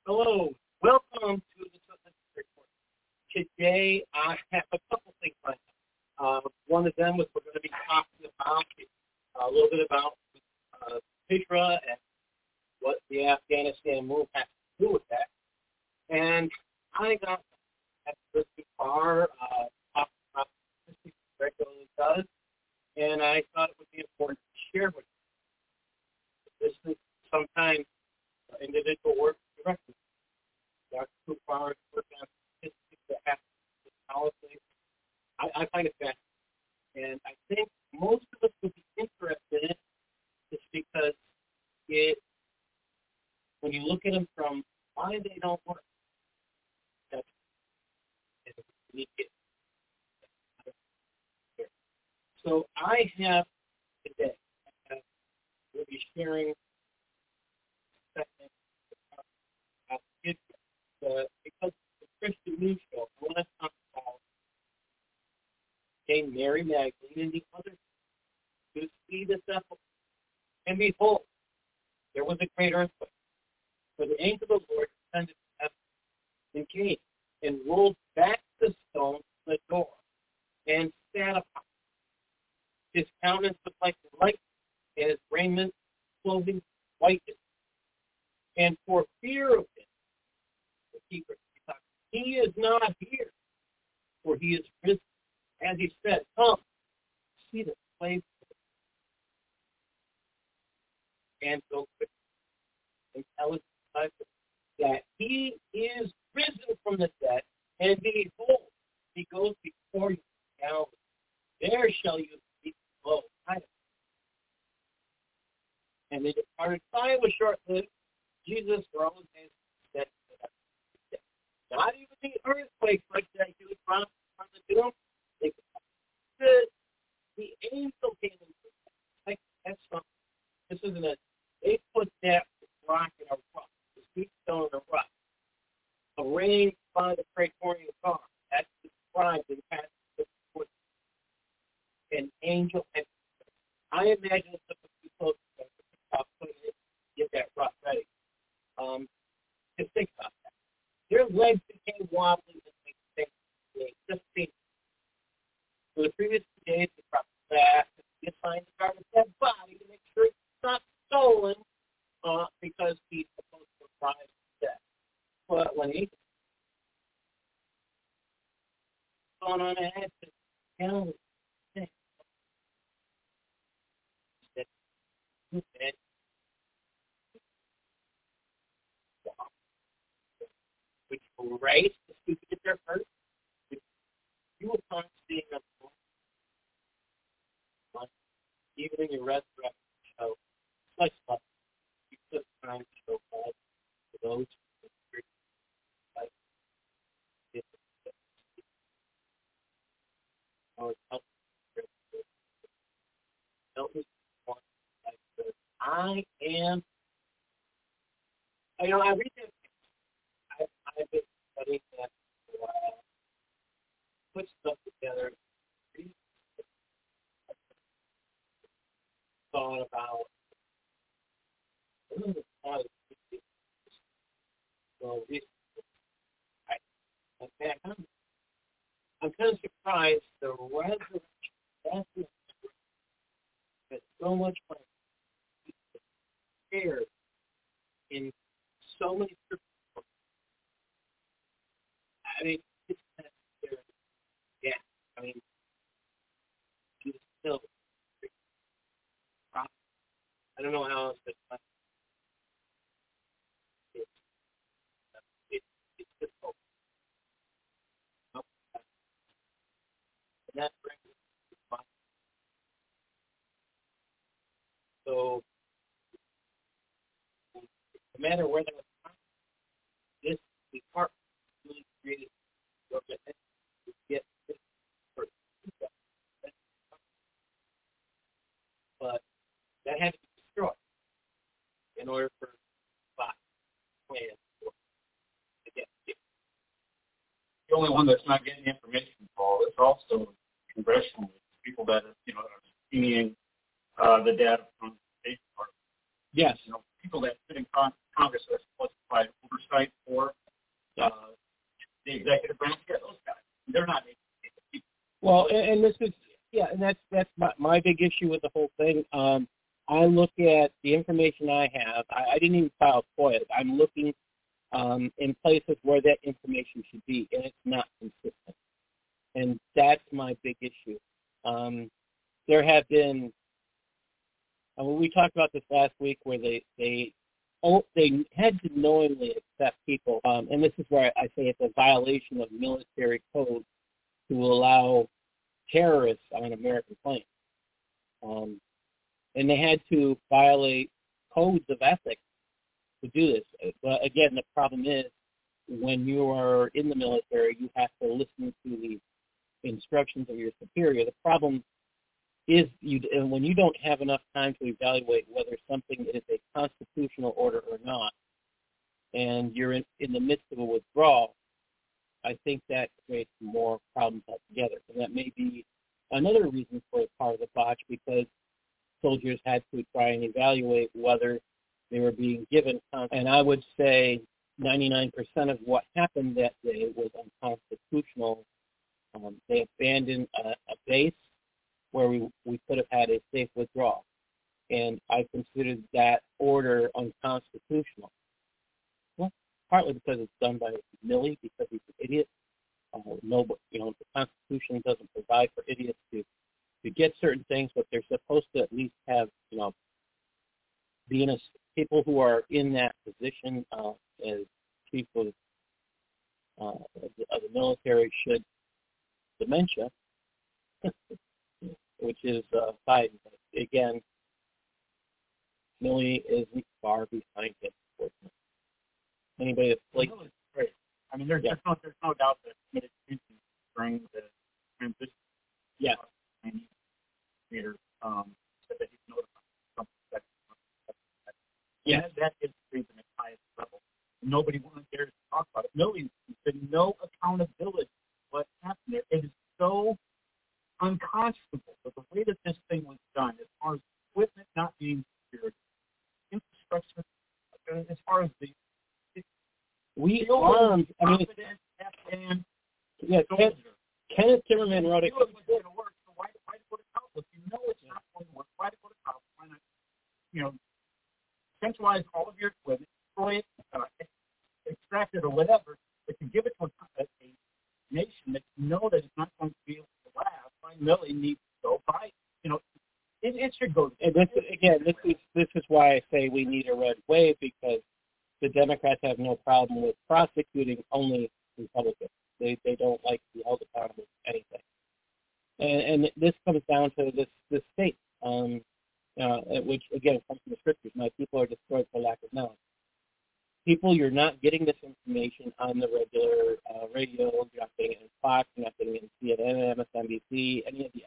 Hello, welcome to the Southern Report. Today I have a couple things planned. One of them was we're going to be talking about a little bit about Hijra and what the Afghanistan move has to do with that. And I got this far talking about this regularly does, and I thought it would be important to share with you. This is sometimes individual work directly. Dr. Cooper work on statistics that have to policy. I find it fascinating. And I think most of us would be interested in it just because when you look at them from why they don't work, that's unique. So I have today, we'll be sharing because the Christian news show, I want to talk about Mary Magdalene and the others who see this episode. And behold, there was a great earthquake. For the angel of the Lord descended from heaven and came and rolled back the stone from the door and sat upon it. His countenance was like the light, and his raiment clothing whiteness. And for fear of him, the keeper, he is not here, for he is risen. As he said, come, see the place, and go quickly and tell his disciples that he is risen from the dead, and behold, he goes before you down. There shall you be below. And they departed. Time was short-lived. Jesus, for all his days, said, not even the earthquake like that he was promised from the doom. The angel came in. That's something. This isn't they put that rock in a rock, the sweet stone in a rock, arranged by the Praetorian Guard. That's described in past an angel. I imagine it's supposed to be close to putting it, get that rock ready. Just think about that. Their legs became wobbly and they just seemed. For the previous 2 days, they brought back and assigned the guard a dead body to make sure it's not stolen because he's supposed to rise from death. But when he gone on ahead to Galilee, which will raise the stupid at their first. You will find seeing them even in your resurrection show. It's like stuff you took time to show God to those who are like I am. I read that. I've been studying that for a while. Put stuff together. Thought about. So I'm kind of surprised the resurrection that so much fun shared in so many scriptures. I mean, it's necessary. Yeah, I mean, he's still. I don't know how else to explain it. It's difficult. And that brings us to the Bible. So, no matter where they were, this department really created to get this person. But that had to be destroyed in order for God's plan to get it. The only one that's not getting information, Paul, is also congressional people that are seeing the data from the State Department. Yes. People that sit in Congress are supposed to provide oversight Well, and this is, and that's my big issue with the whole thing. I look at the information I have. I didn't even file FOIA. I'm looking in places where that information should be, and it's not consistent. And that's my big issue. There have been, we talked about this last week, where they had to knowingly accept people, and this is where I say it's a violation of military code to allow terrorists on American planes. And they had to violate codes of ethics to do this. But again, the problem is when you are in the military, you have to listen to the instructions of your superior. The problem is when you don't have enough time to evaluate whether something is a constitutional order or not, and you're in the midst of a withdrawal, I think that creates more problems altogether. And that may be another reason for part of the botch, because soldiers had to try and evaluate whether they were being given. And I would say 99% of what happened that day was unconstitutional. They abandoned a base where we could have had a safe withdrawal. And I considered that order unconstitutional. Well, partly because it's done by Milley, because he's an idiot. The Constitution doesn't provide for idiots to get certain things, but they're supposed to at least have, people who are in that position as chief of the military should dementia, which is Biden. But again, Milley isn't far behind him, unfortunately. Anybody that's like, great. I mean, there's no doubt that committed during the transition. Yeah. Leader said that he's notified something. Yeah, that is treason at highest level. Nobody dares to talk about it. There's been no accountability for what happened there. It is so unconscionable. But the way that this thing was done, as far as equipment not being secured, infrastructure, as far as the armed. I mean, Afghan. Yeah, Kenneth Timmerman wrote it. Why go to college? If you know it's not going to work, why go to college? Why not, centralize all of your equipment, destroy it, extract it or whatever, but to give it to a nation that you know that it's not going to be able to last, why Milley needs to go buy it. It should go. And this is why I say we need a red wave, because the Democrats have no problem with prosecuting only Republicans. They don't like to be held accountable for anything. And this comes down to this state, which, again, comes from the scriptures. My people are destroyed for lack of knowledge. People, you're not getting this information on the regular radio. You're not getting it in Fox. You're not getting it in CNN, MSNBC, any of the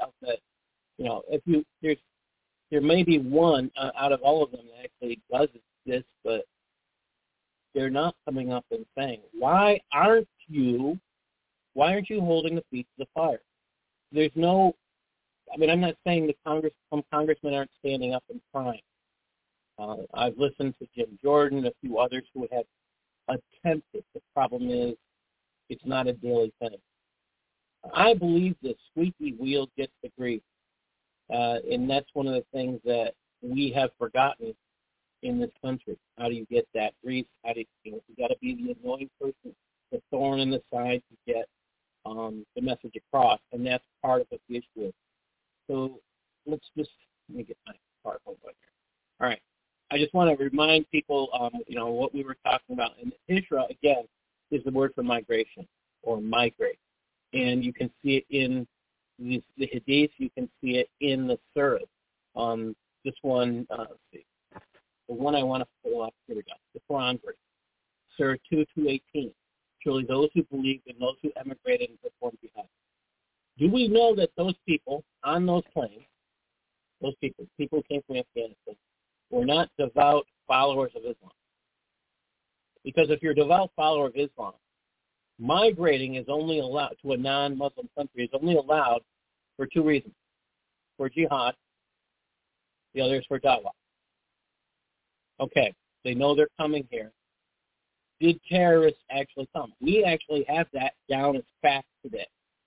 outlets. There may be one out of all of them that actually does this, but they're not coming up and saying, why aren't you holding the feet to the fire? There's no, I'm not saying some congressmen aren't standing up and crying. I've listened to Jim Jordan, a few others who have attempted. The problem is it's not a daily thing. I believe the squeaky wheel gets the grease, and that's one of the things that we have forgotten in this country. How do you get that grease? You got to be the annoying person, the thorn in the side to get the message across, and that's part of what the issue is. So let me get my PowerPoint here. All right. I just want to remind people, what we were talking about. And Hijra, again, is the word for migration or migrate. And you can see it in the Hadith. You can see it in the Surah. This one, let's see. The one I want to pull up, here we go. The Quran verse. Surah 2:18. Surely those who believed and those who emigrated and performed jihad. Do we know that those people on those planes, those people who came from Afghanistan, were not devout followers of Islam? Because if you're a devout follower of Islam, migrating is only allowed to a non-Muslim country is only allowed for two reasons. For jihad, the other is for dawah. Okay, they know they're coming here. Did terrorists actually come? We actually have that down as fact today.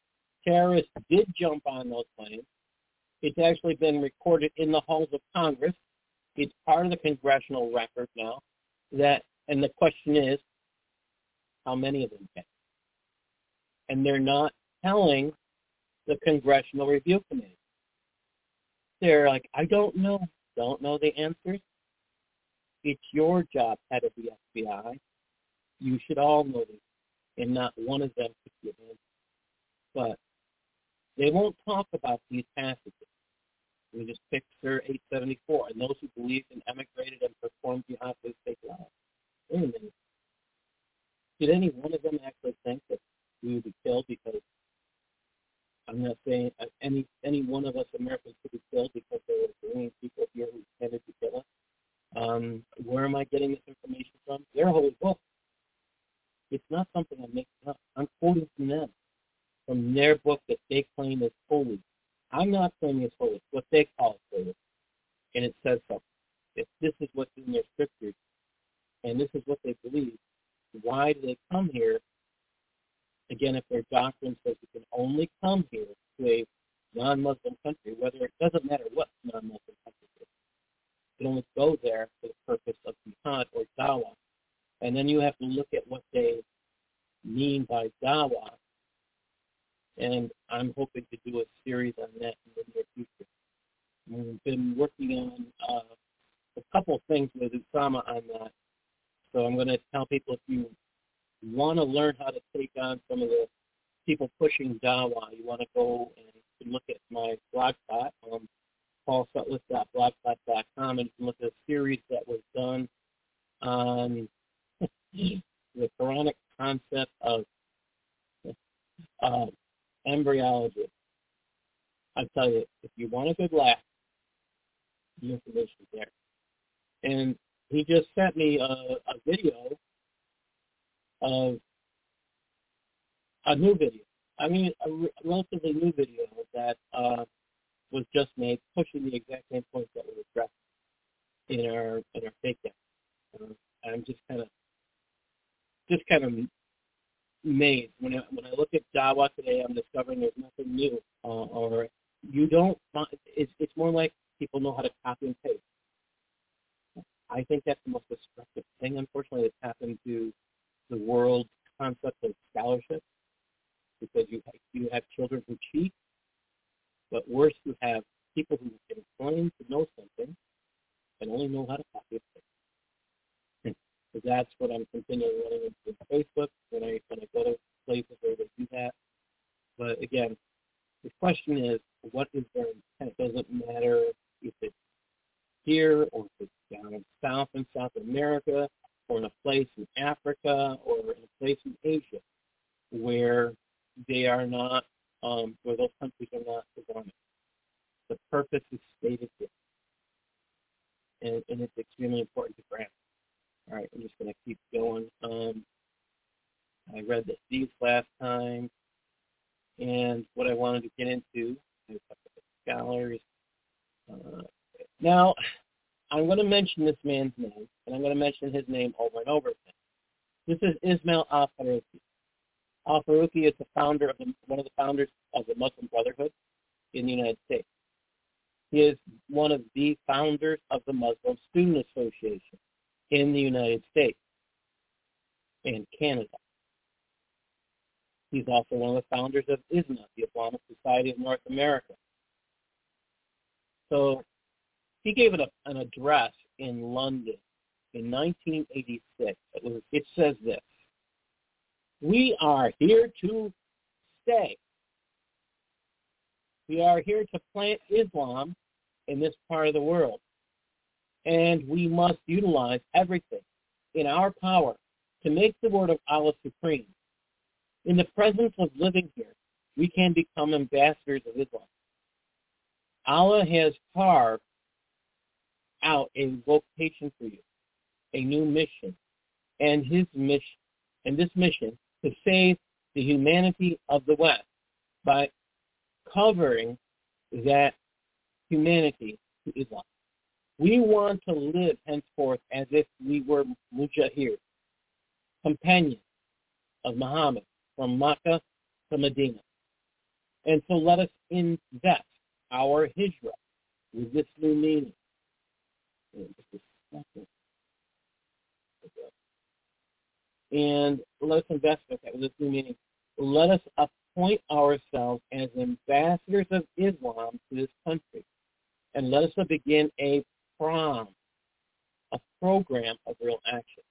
terrorists did jump on those planes. It's actually been recorded in the halls of Congress. It's part of the congressional record now. And the question is, how many of them came? And they're not telling the Congressional Review Committee. They're like, I don't know the answers. It's your job, head of the FBI. You should all know these, and not one of them could give in. But they won't talk about these passages. We just picture 874, and those who believed and emigrated and performed jihad for the sake of Allah. Wait a minute. Did any one of them actually think that we would be killed because, I'm not saying any one of us Americans could be killed because there were bringing people here who intended to kill us? Where am I getting this information from? Their holy book. It's not something I'm making up. I'm quoting from them, from their book that they claim is holy. I'm not claiming it's holy. It's what they call it holy. And it says something. If this is what's in their scriptures, and this is what they believe, why do they come here? Again, if their doctrine says you can only come here to a non-Muslim country, whether it doesn't matter what non-Muslim country it is, you can only go there for the purpose of jihad or dawah. And then you have to look at what they mean by dawah. And I'm hoping to do a series on that in the near future. We've been working on a couple things with Usama on that. So I'm going to tell people, if you want to learn how to take on some of the people pushing dawah, you want to go and look at my blog spot, paulsutliff.blogspot.com, and you can look at a series that was done on the Quranic concept of embryology. I tell you, if you want a good laugh, the information is there. And he just sent me a video of a new video. I mean, a relatively new video that was just made, pushing the exact same points that were addressed in our takedown. I'm just kind of amazed when I look at dawah today. I'm discovering there's nothing new, or you don't. It's more like people know how to copy and paste. I think that's the most destructive thing, unfortunately, that's happened to the world's concept of scholarship, because you have children who cheat, but worse, you have people who can claim to know something and only know how to copy and paste. So that's what I'm continually running into Facebook when I go to places where they do that. But again, the question is, what is their intent? It doesn't matter if it's here or if it's down south in South America, or in a place in Africa, or in a place in Asia, where they are not, where those countries are not Islamic. The purpose is stated here, and it's extremely important to grasp. All right, I'm just going to keep going. I read the Hadith last time, and what I wanted to get into is scholars. Now, I'm going to mention this man's name, and I'm going to mention his name over and over again. This is Ismail al-Faruqi. Al-Faruqi is one of the founders of the Muslim Brotherhood in the United States. He is one of the founders of the Muslim Student Association in the United States and Canada. He's also one of the founders of ISNA, the Islamic Society of North America. So he gave an address in London in 1986. It says this: "We are here to stay. We are here to plant Islam in this part of the world. And we must utilize everything in our power to make the word of Allah supreme. In the presence of living here, we can become ambassadors of Islam. Allah has carved out a vocation for you, a new mission, and this mission to save the humanity of the West by covering that humanity to Islam. We want to live henceforth as if we were mujahid, companions of Muhammad from Makkah to Medina. And so let us invest our hijrah with this new meaning. And let us invest with this new meaning. Let us appoint ourselves as ambassadors of Islam to this country. And let us begin a program of real action.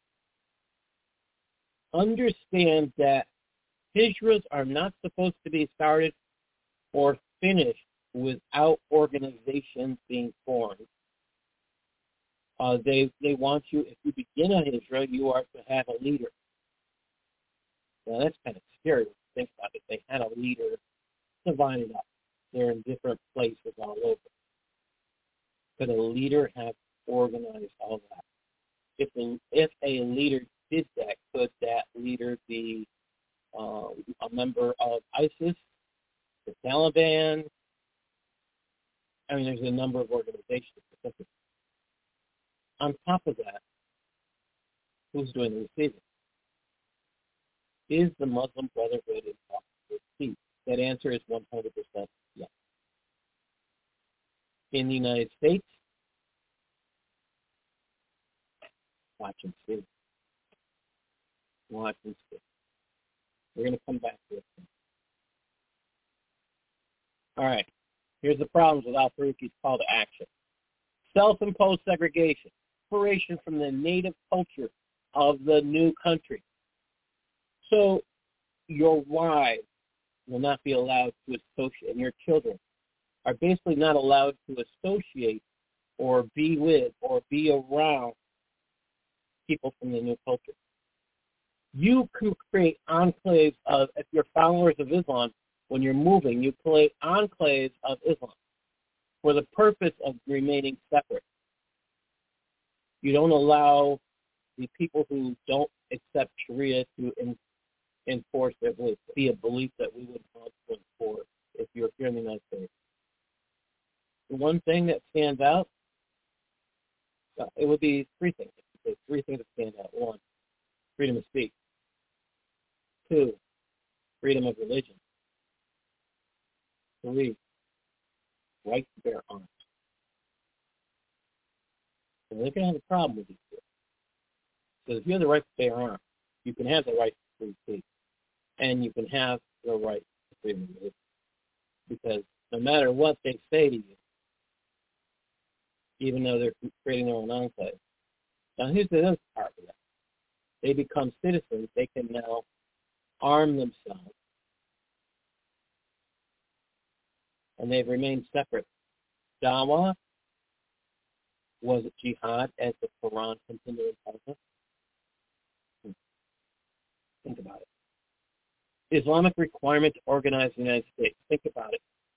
Understand that hijras are not supposed to be started or finished without organizations being formed. They want you, if you begin a hijra, you are to have a leader. Now that's kind of scary when you think about it. They had a leader divided up. They're in different places all over. Could a leader have organized all that? If a leader did that, could that leader be a member of ISIS, the Taliban? I mean, there's a number of organizations. On top of that, who's doing the receiving? Is the Muslim Brotherhood in talks with peace? That answer is 100% yes. In the United States, watch and see. Watch and see. We're going to come back to it. All right. Here's the problems with al-Faruqi's call to action. Self-imposed segregation, separation from the native culture of the new country. So your wives will not be allowed to associate, and your children are basically not allowed to associate or be with or be around people from the new culture. You can create enclaves of, if you're followers of Islam, when you're moving, you create enclaves of Islam for the purpose of remaining separate. You don't allow the people who don't accept Sharia to enforce their belief, be a belief that we would want to enforce if you're here in the United States. The one thing that stands out, it would be three things. Three things that stand out. One, freedom of speech. Two, freedom of religion. Three, right to bear arms. And they're going to have a problem with these two. So if you have the right to bear arms, you can have the right to free speech, and you can have the right to freedom of religion. Because no matter what they say to you, even though they're creating their own enclave. Now here's the other part of that. They become citizens. They can now arm themselves, and they've remained separate. Dawah was jihad, as the Quran continually tells us. Think about it. Islamic requirement to organize the United States. Think about it.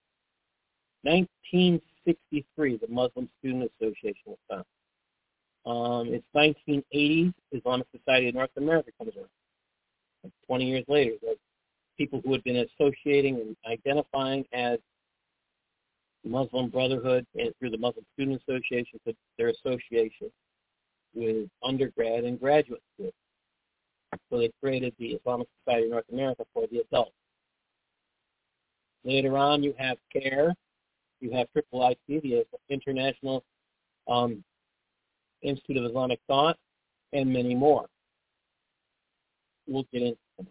1963, the Muslim Student Association was founded. It's 1980s, Islamic Society of North America comes around. 20 years later, the people who had been associating and identifying as Muslim Brotherhood and through the Muslim Student Association, put their association with undergrad and graduate schools. So they created the Islamic Society of North America for the adults. Later on, you have CARE, you have IIIT, the International Institute of Islamic Thought, and many more. We'll get into them.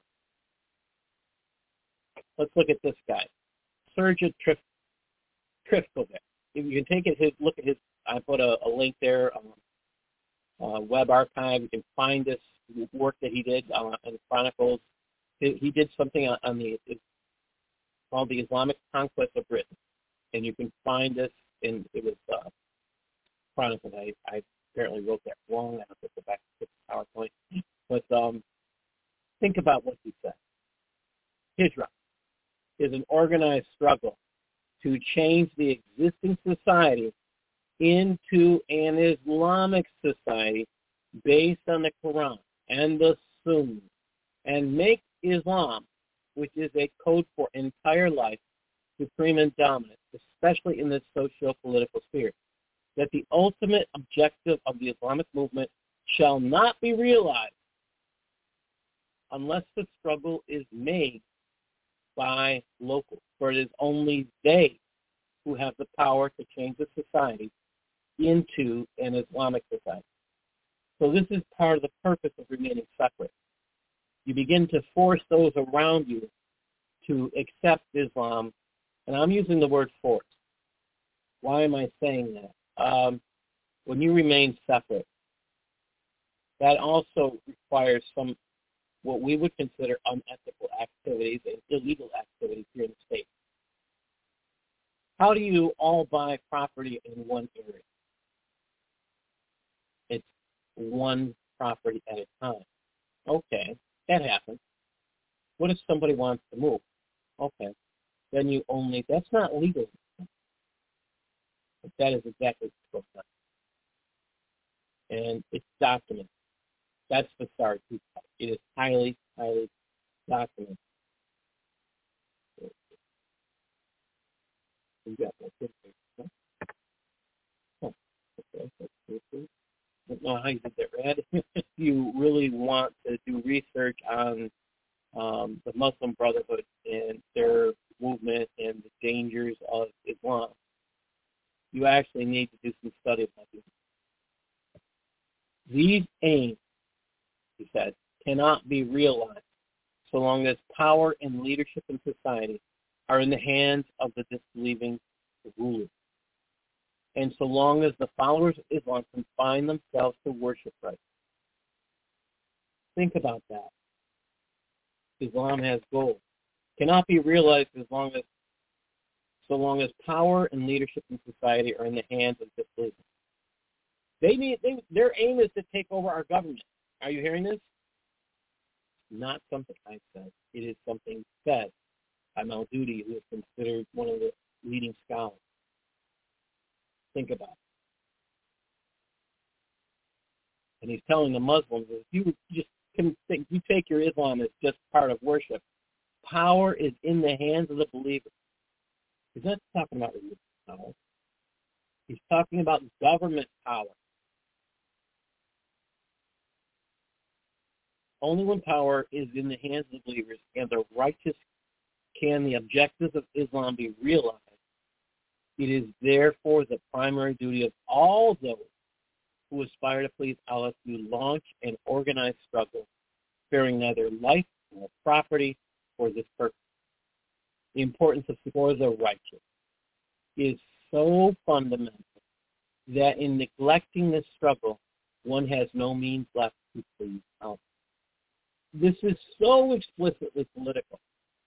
Let's look at this guy, Srdjan Trifkovic. If you can take it, look at his. I put a link there, web archive. You can find this work that he did in Chronicles. He did something on it's called the Islamic Conquest of Britain, and you can find this in it was Chronicles. I apparently wrote that wrong. I have to go back to the PowerPoint. But think about what he said. Hijra is an organized struggle to change the existing society into an Islamic society based on the Quran and the Sunnah, and make Islam, which is a code for entire life, supreme and dominant, especially in the socio-political sphere. That the ultimate objective of the Islamic movement shall not be realized unless the struggle is made by locals, for it is only they who have the power to change the society into an Islamic society. So this is part of the purpose of remaining separate. You begin to force those around you to accept Islam, and I'm using the word force. Why am I saying that? When you remain separate, that also requires some what we would consider unethical activities and illegal activities here in the state. How do you all buy property in one area? It's one property at a time. Okay, that happens. What if somebody wants to move? Okay, then you only, that's not legal. But that is exactly what's going on. And it's documented. That's the SAR 2. It is highly, highly documented. We got one picture. Oh, okay, I don't know how you did that, Brad. If you really want to do research on the Muslim Brotherhood and their movement and the dangers of Islam, you actually need to do some study about this. These aims, he said, cannot be realized so long as power and leadership in society are in the hands of the disbelieving rulers, and so long as the followers of Islam confine themselves to worship rites. Think about that. Islam has goals. Cannot be realized so long as power and leadership in society are in the hands of disbelievers. Their aim is to take over our government. Are you hearing this? Not something I said. It is something said by Maududi, who is considered one of the leading scholars. Think about it. And he's telling the Muslims, if you just think you take your Islam as just part of worship, power is in the hands of the believers. He's not talking about religious power. He's talking about government power. Only when power is in the hands of the believers and the righteous can the objectives of Islam be realized. It is therefore the primary duty of all those who aspire to please Allah to launch an organized struggle, sparing neither life nor property for this purpose. The importance of for the righteous is so fundamental that in neglecting this struggle, one has no means left to please Allah. This is so explicitly political.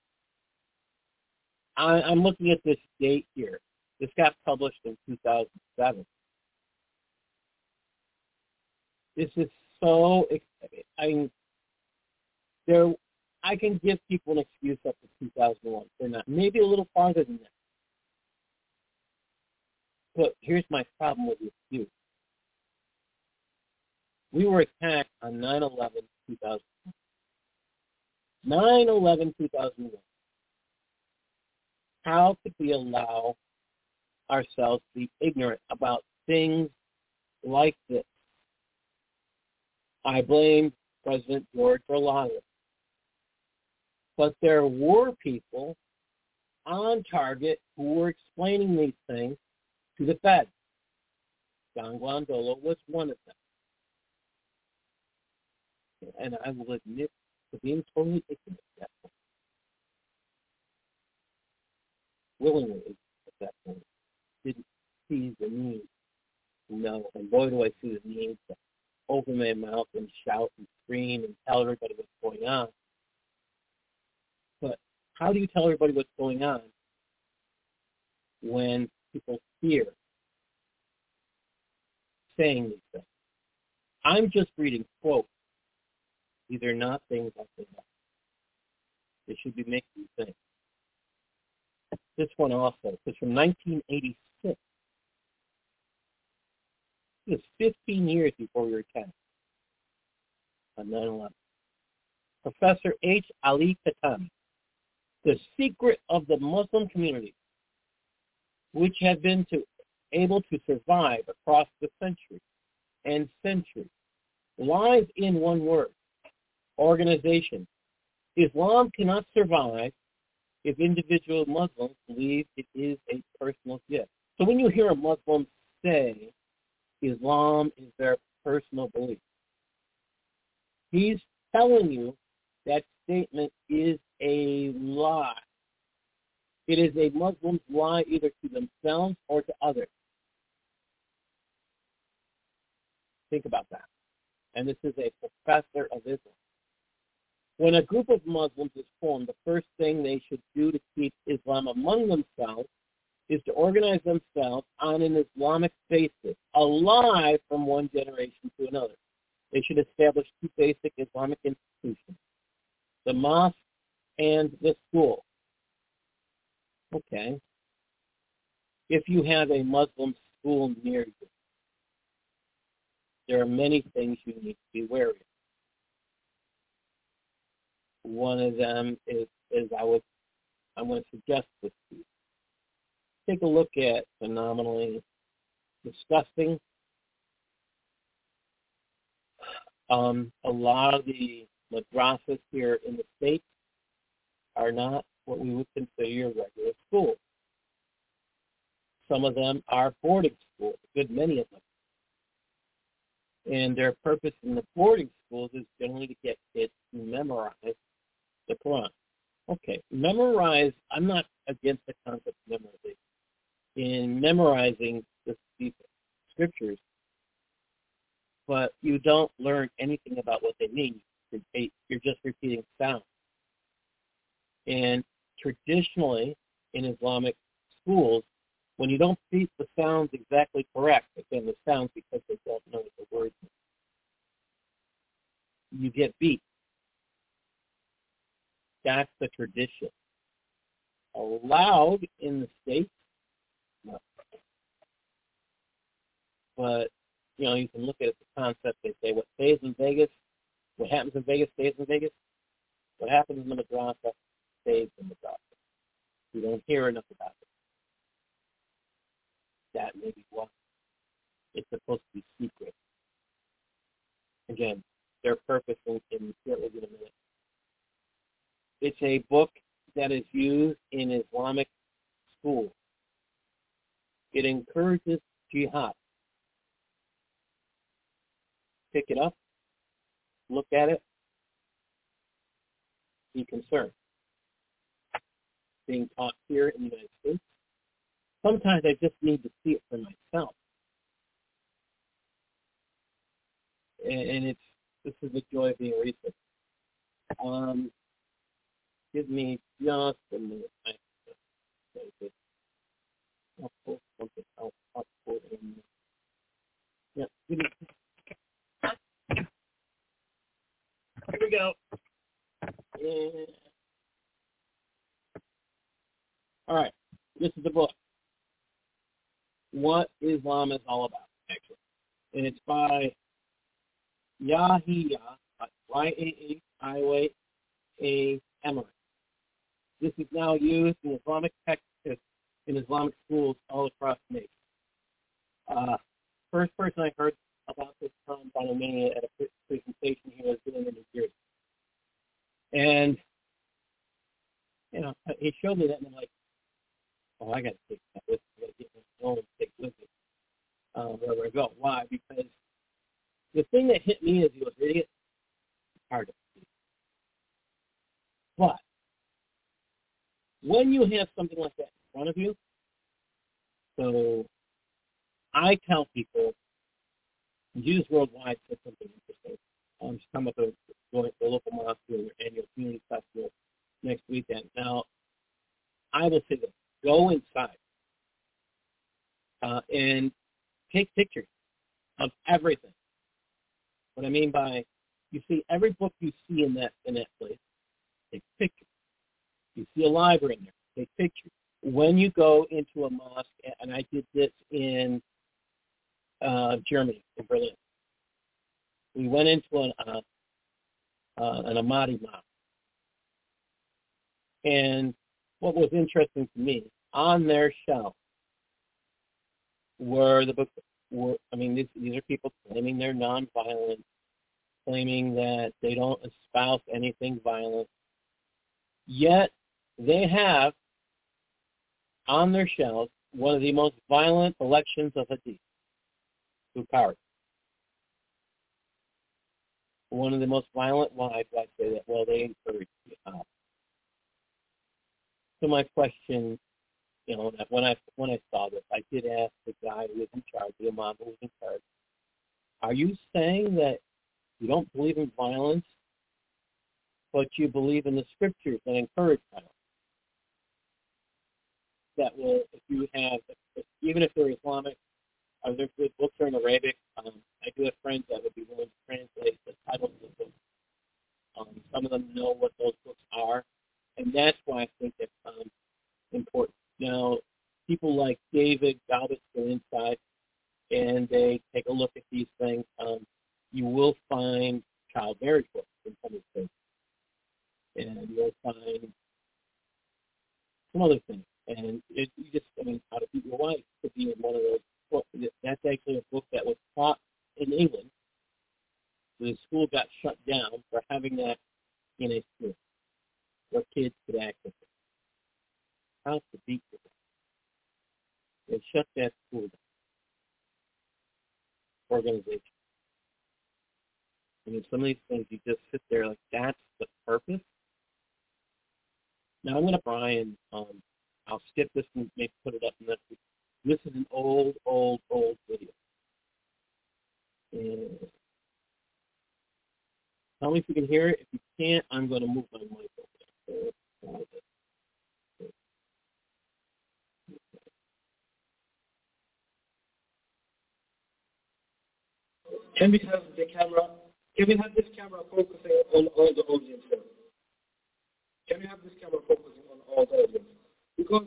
I'm looking at this date here. This got published in 2007. This is so, I can give people an excuse up to 2001. They're not. Maybe a little farther than that. But here's my problem with this excuse. We were attacked on 9/11/2001. 9/11/2001. How could we allow ourselves to be ignorant about things like this? I blame President George for allowing it. But there were people on target who were explaining these things to the Fed. John Guandolo was one of them. And I will admit to being totally ignorant at that point. Willingly at that point. Didn't see the need to know. And boy, do I see the need to open my mouth and shout and scream and tell everybody what's going on. But how do you tell everybody what's going on when people fear saying these things? I'm just reading quotes. These are not things I say. They should be making you think. This one also is from 1986. It was 15 years before we were attacked on 9/11. Professor H. Ali Khatami, The Secret of the Muslim Community, which have been able to survive across the centuries and centuries, lies in one word: organization. Islam cannot survive if individual Muslims believe it is a personal gift. So when you hear a Muslim say Islam is their personal belief, he's telling you that statement is a lie. It is a Muslim's lie either to themselves or to others. Think about that. And this is a professor of Islam. When a group of Muslims is formed, the first thing they should do to keep Islam among themselves is to organize themselves on an Islamic basis, alive from one generation to another. They should establish two basic Islamic institutions, the mosque and the school. Okay. If you have a Muslim school near you, there are many things you need to be wary of. One of them is I'm going to suggest this to you. Take a look at phenomenally disgusting. A lot of the madrasas here in the States are not what we would consider your regular schools. Some of them are boarding schools, a good many of them. And their purpose in the boarding schools is generally to get kids to memorize the Quran. Okay, memorize, I'm not against the concept of memorization. In memorizing the scriptures, but you don't learn anything about what they mean. You're just repeating sounds. And traditionally, in Islamic schools, when you don't speak the sounds exactly correct, again, the sounds because they don't know what the words mean, you get beat. That's the tradition. Allowed in the States, no. But, you can look at it, the concept, they say what stays in Vegas, what happens in Vegas stays in Vegas. What happens in the madrasa stays in the madrasa. We don't hear enough about it. That may be why. It's supposed to be secret. Again, their purpose in certainly in a minute. It's a book that is used in Islamic schools. It encourages jihad. Pick it up, look at it, be concerned. Being taught here in the United States. Sometimes I just need to see it for myself. And this is the joy of being a researcher. Give me just a minute. I'll pull something else up for him. Yeah, give me. Here we go. Yeah. All right. This is the book. What Islam is all about, actually. And it's by Yahya, Y-A-H-I-W-A Emery. This is now used in Islamic textbooks in Islamic schools all across the nation. First person I heard about this from Bonamania at a presentation he was doing in New Jersey. And, he showed me that, and I'm like, oh, I got to take that with me. I got to get my own and take with me wherever I go. Why? Because the thing that hit me as he was reading it, it's hard to see. But when you have something like that in front of you, so I tell people, Jews Worldwide said something interesting. She's talking about the local mosque doing their annual community festival next weekend. Now, I will say this. Go inside and take pictures of everything. What I mean by, you see every book you see in that place, take pictures. You see a library in there, take pictures. When you go into a mosque, and I did this in Germany, in Berlin, we went into an Ahmadi mosque. And what was interesting to me, on their shelf were the books. These are people claiming they're nonviolent, claiming that they don't espouse anything violent. Yet, they have on their shelves one of the most violent collections of hadith, Bukhari. One of the most violent. Why do I say that? Well, they encourage jihad. So my question, when I saw this, I did ask the guy who was in charge, the imam who was in charge, are you saying that you don't believe in violence, but you believe in the scriptures that encourage violence? That will, if you have, even if they're Islamic, their books are in Arabic. I do have friends that would be willing to translate the titles of the books. Some of them know what those books are, and that's why I think that's important. Now, people like David Galbus go inside, and they take a look at these things. You will find child marriage books in some of the things, and you'll find some other things. And how to beat your wife could be in one of those books. That's actually a book that was taught in England. The school got shut down for having that in a school where kids could access it. How to beat your wife. They shut that school down. Organization. I mean, some of these things you just sit there like, that's the purpose. Now I'm going to try and I'll skip this and maybe put it up next week. This is an old video. And tell me if you can hear it. If you can't, I'm going to move my mic over there. Can we have the camera? Can we have this camera focusing on all the audience here? Can we have this camera focusing on all the audience? Because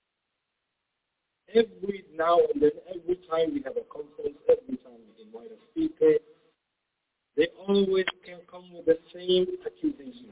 every now and then, every time we have a conference, every time we invite a speaker, they always can come with the same accusations.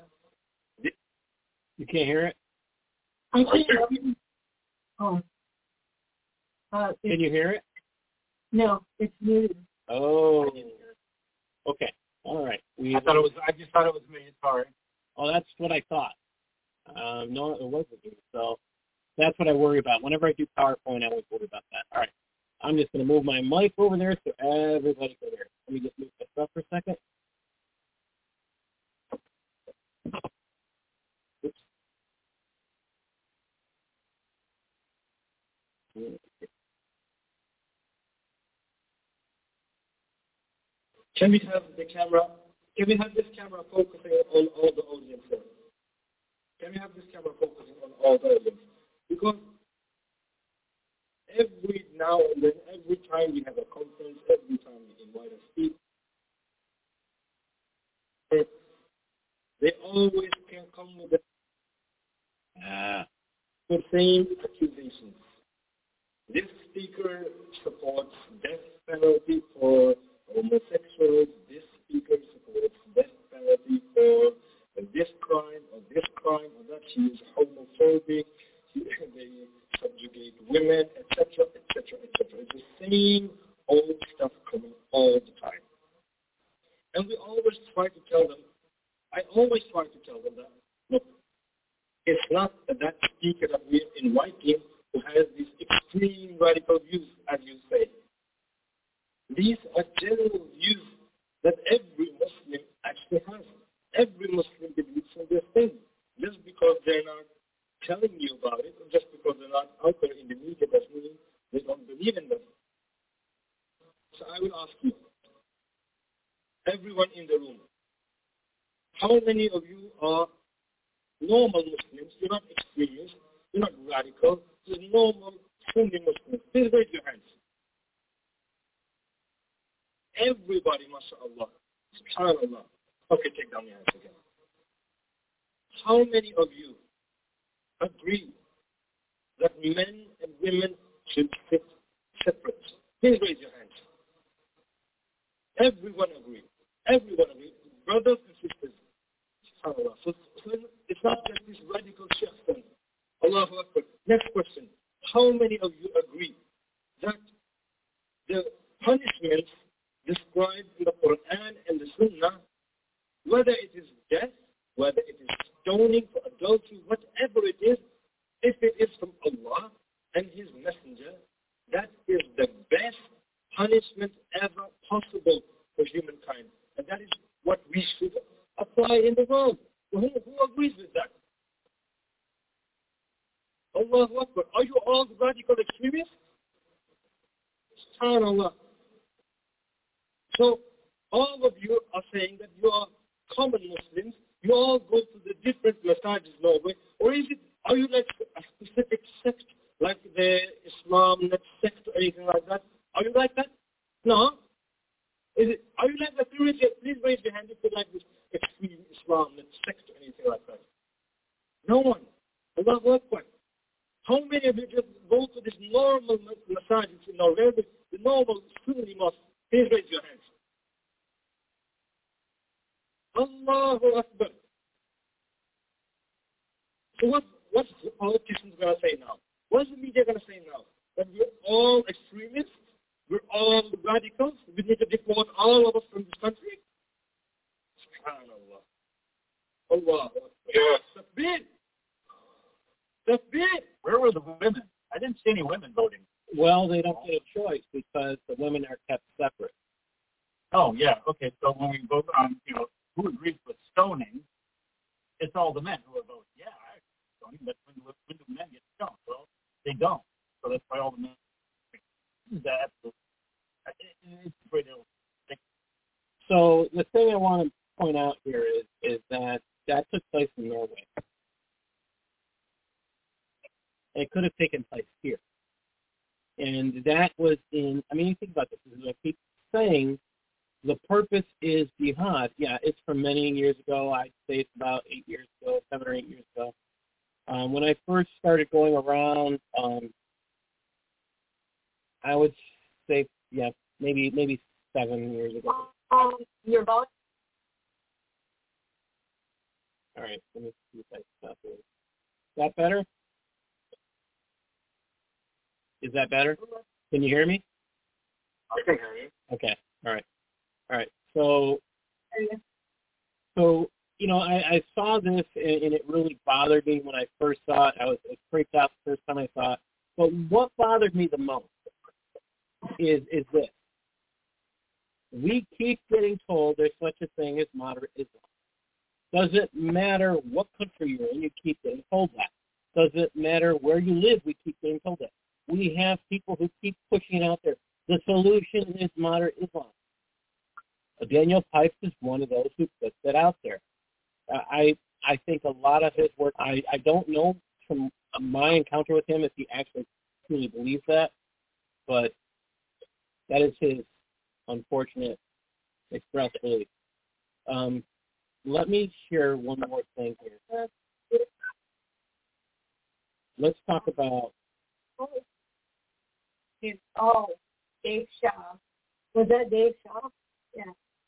You can't hear it? I can. Oh. Can you hear it? No, it's muted. Oh. Okay. All right. I just thought it was me. Sorry. Oh, that's what I thought. No, it wasn't me. So that's what I worry about. Whenever I do PowerPoint, I always worry about that. All right. I'm just going to move my mic over there so everybody can hear it. Let me just move this up for a second. Oops. Can we have the camera? Can we have this camera focusing on all the audience here? Can we have this camera focusing on all the audience? Because every now and then, every time we have a conference, every time we invite a speaker, they always can come with the same accusations. This speaker supports death penalty for homosexuals. This speaker supports death penalty for this crime or that. She is homophobic. They subjugate women, etc., etc., etc. It's the same old stuff coming all the time. And we always try to tell them, I always try to tell them that, look, it's not that speaker that we're inviting who has these extreme radical views, as you say. These are general views that every Muslim actually has. Every Muslim believes in this thing. Just because they're not telling you about it, or just because they're not out there in the media, doesn't mean they don't believe in them. So I will ask you, everyone in the room, how many of you are normal Muslims? You're not extremists, you're not radical, you're normal Sunni Muslims. Please raise your hands. Everybody, mashallah, subhanallah. Okay, take down your hands again. How many of you agree that men and women should sit separate? Please raise your hands. Everyone agree. Everyone agree. Brothers and sisters. SubhanAllah. So it's not just this radical shift. Allahu Akbar. Next question. How many of you agree that the punishments described in the Quran and the Sunnah, whether it is death, whether it is stoning for adultery, whatever it is, if it is from Allah and His Messenger, that is the best punishment ever possible for humankind. And that is what we should apply in the world. Who agrees with that? Allahu Akbar. Are you all radical extremists? SubhanAllah. So all of you are saying that you are common Muslims. You all go to the different masajids in Norway. Or are you like a specific sect, like the Islam sect or anything like that? Are you like that? No. Are you like that? Please raise your hand if you like this extreme Islam sect or anything like that. No one. Allahu Akbar. How many of you just go to this normal masajids in Norway, the normal Sunni mosque? Please raise your hands. Allahu Akbar. So what's the politicians going to say now? What's the media going to say now? That we're all extremists? We're all radicals? We need to deport all of us from this country? SubhanAllah. Allah. Yes. That's big. Where were the women? I didn't see any women voting. Well, they don't get a choice because the women are kept separate. Oh, yeah. Okay, so when we vote on, who agrees with stoning, it's all the men who are voting. Yeah, I agree with stoning, but when do men get stoned? Well, they don't. So that's why all the men that it's pretty. So the thing I want to point out here is that took place in Norway. It could have taken place here. And that was you think about this. I keep saying the purpose is jihad. Yeah, it's from many years ago. I'd say it's about 7 or 8 years ago. When I first started going around, I would say, yeah, maybe 7 years ago. Your vote? All right, let me see if I stop here. Is that better? Is that better? Can you hear me? I can hear you. Okay. All right. So I saw this and it really bothered me when I first saw it. I was freaked out the first time I saw it. But what bothered me the most is this. We keep getting told there's such a thing as moderate Islam. Doesn't matter what country you're in, you keep getting told that. Doesn't matter where you live, we keep getting told that. We have people who keep pushing it out there. The solution is moderate Islam. Daniel Pipes is one of those who puts that out there. I think a lot of his work, I don't know from my encounter with him if he actually truly believes that, but that is his unfortunate expressed belief. Let me share one more thing here. Let's talk about... Dave Shaw. Was that Dave Shaw? Yeah.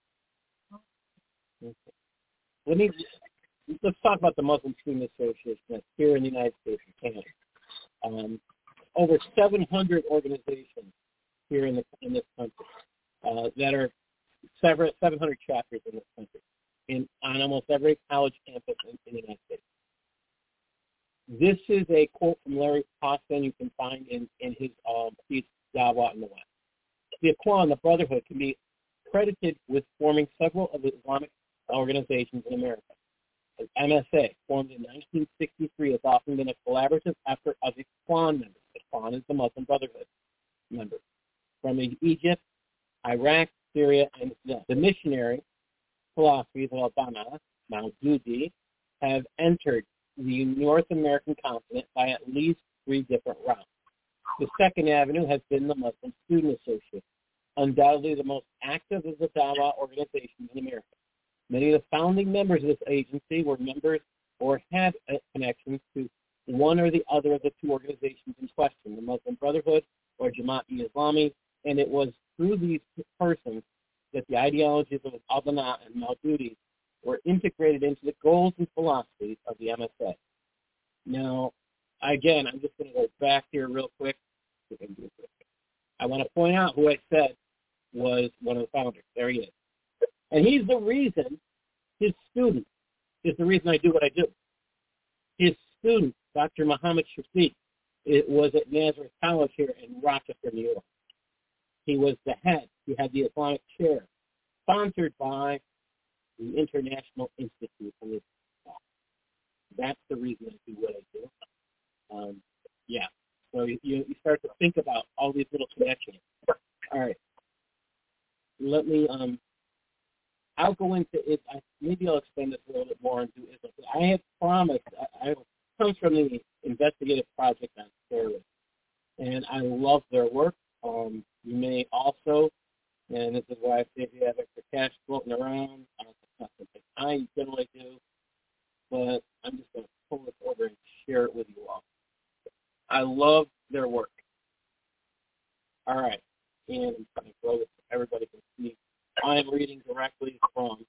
Okay. Let's talk about the Muslim Student Association that's here in the United States and Canada. Over 700 organizations here in this country that are 700 chapters in this country on almost every college campus in the United States. This is a quote from Larry Poston you can find in his piece, Dawah in the West. The Ikhwan, the Brotherhood, can be credited with forming several of the Islamic organizations in America. The MSA, formed in 1963, has often been a collaborative effort of Ikhwan members. Ikhwan is the Muslim Brotherhood members from Egypt, Iraq, Syria, and Sudan. The missionary philosophies of Al-Banna, Maududi, have entered the North American continent by at least 3 different routes. The second avenue has been the Muslim Student Association, undoubtedly the most active of the Dawah organizations in America. Many of the founding members of this agency were members or had connections to one or the other of the 2 organizations in question, the Muslim Brotherhood or Jamaat-e-Islami, and it was through these persons that the ideologies of Al-Banna and Maududi were integrated into the goals and philosophies of the MSA. Now, again, I'm just going to go back here real quick. I want to point out who I said was one of the founders. There he is. And he's the reason, his student is the reason I do what I do. student, Dr. Muhammad Shafiq, it was at Nazareth College here in Rochester, New York. He was the head. He had the Islamic chair, sponsored by the International Institute for Islam. That's the reason I do what I do. Yeah. So you start to think about all these little connections. All right. Let me, I'll go into it. Maybe I'll explain this a little bit more and do it. I have promised, it comes from the investigative project on terrorism, and I love their work. You may also, and this is why I say if you have extra cash floating around, that's not something I generally do, but I'm just going to pull this over and share it with you all. I love their work. All right. And I'm going to grow it so everybody can see. I'm reading directly from,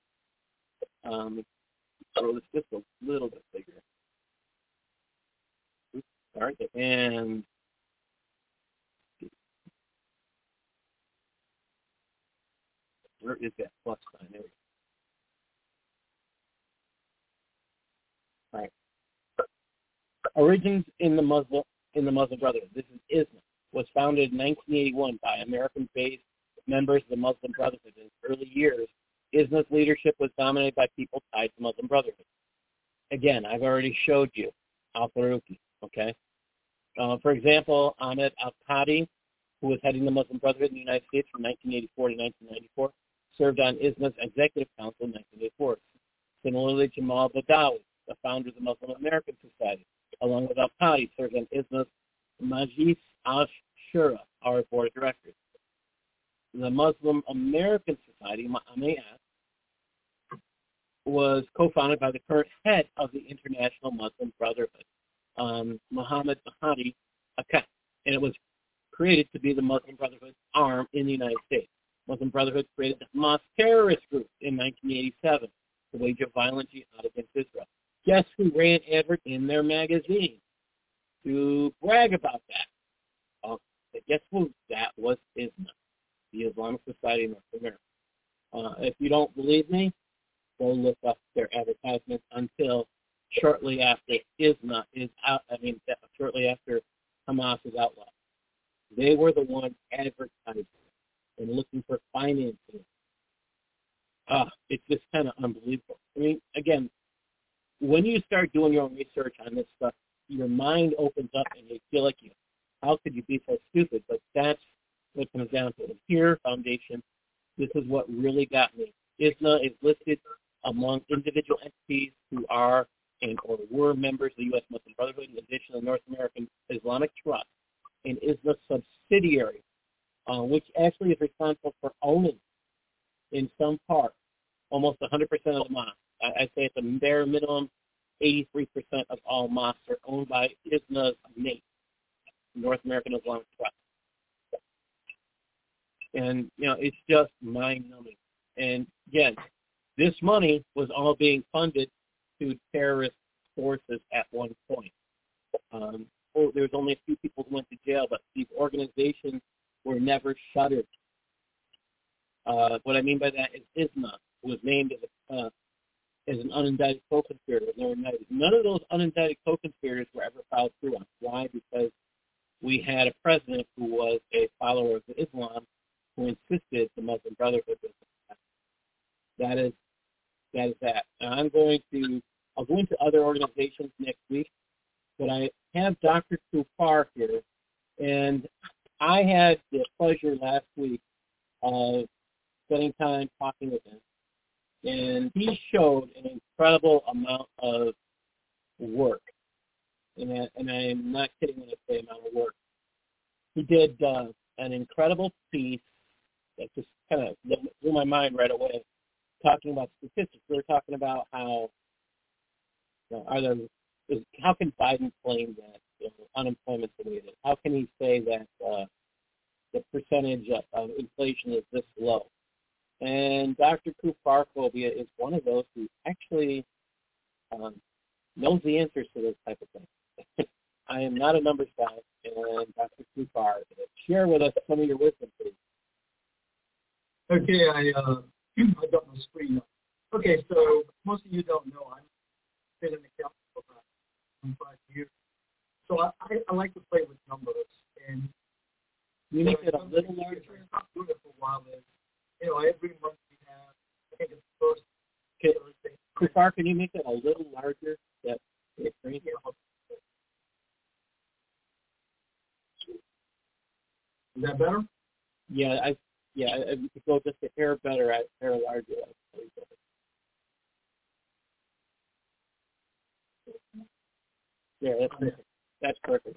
grow this just a little bit bigger. Oops, sorry. And where is that plus sign? There we go. All right. Origins in the Muslim Brotherhood. This is ISNA. Was founded in 1981 by American-based members of the Muslim Brotherhood. In its early years, ISNA's leadership was dominated by people tied to Muslim Brotherhood. Again, I've already showed you al-Faruqi, okay? For example, Ahmed al-Qadi, who was heading the Muslim Brotherhood in the United States from 1984 to 1994, served on ISNA's Executive Council in 1984. Similarly, Jamal Badawi, the founder of the Muslim American Society, along with al-Qadi, served on ISNA's Majlis al-Shura, our board of directors. The Muslim American Society, MAS, was co-founded by the current head of the International Muslim Brotherhood, Muhammad Mahdi Akkad, and it was created to be the Muslim Brotherhood's arm in the United States. Muslim Brotherhood created the Hamas terrorist group in 1987 to wage a violent jihad against Israel. Guess who ran advert in their magazine to brag about that? Guess who? That was ISNA, the Islamic Society of North America. If you don't believe me, go look up their advertisements until shortly after ISNA is out. Shortly after Hamas is outlawed. They were the ones advertising and looking for financing. It's just kind of unbelievable. I mean, again, when you start doing your own research on this stuff, your mind opens up and you feel like, how could you be so stupid? But that's what it comes down to. The Here Foundation, this is what really got me. ISNA is listed among individual entities who are or were members of the U.S. Muslim Brotherhood, in addition to the North American Islamic Trust, and ISNA subsidiary, which actually is responsible for owning, in some part, almost 100% of the mosques. I say at the bare minimum, 83% of all mosques are owned by ISNA's NATE, North American Islamic Trust. And, it's just mind-numbing. And, again, this money was all being funded to terrorist forces at one point. There was only a few people who went to jail, but these organizations were never shuttered. What I mean by that is ISNA was named as an unindicted co-conspirator. None of those unindicted co-conspirators were ever filed through on. Why? Because we had a president who was a follower of Islam who insisted the Muslim Brotherhood was that is that. Now I'll go into other organizations next week, but I have Dr. Kufar here, and I had the pleasure last week of spending time talking with him, and he showed an incredible amount of work, and I'm not kidding when I say amount of work. He did an incredible piece that just kind of blew my mind right away, talking about statistics. We were talking about how how can Biden claim that unemployment's the way it is? How can he say that the percentage of inflation is this low? And Dr. Kufarphobia is one of those who actually knows the answers to those type of things. I am not a numbers guy, and Dr. Kufar, share with us some of your wisdom, please. Okay, I got my screen up. Okay, so most of you don't know, I'm been in the council for about 25 years. So I like to play with numbers. And You make it a little larger. I'm doing it for a while. Every month we have, I think it's first Thursday. Kufar, can you make it a little larger? That screen? Is that better? Yeah, if you could go just a hair better, a hair larger. Yeah, that's perfect. That's perfect.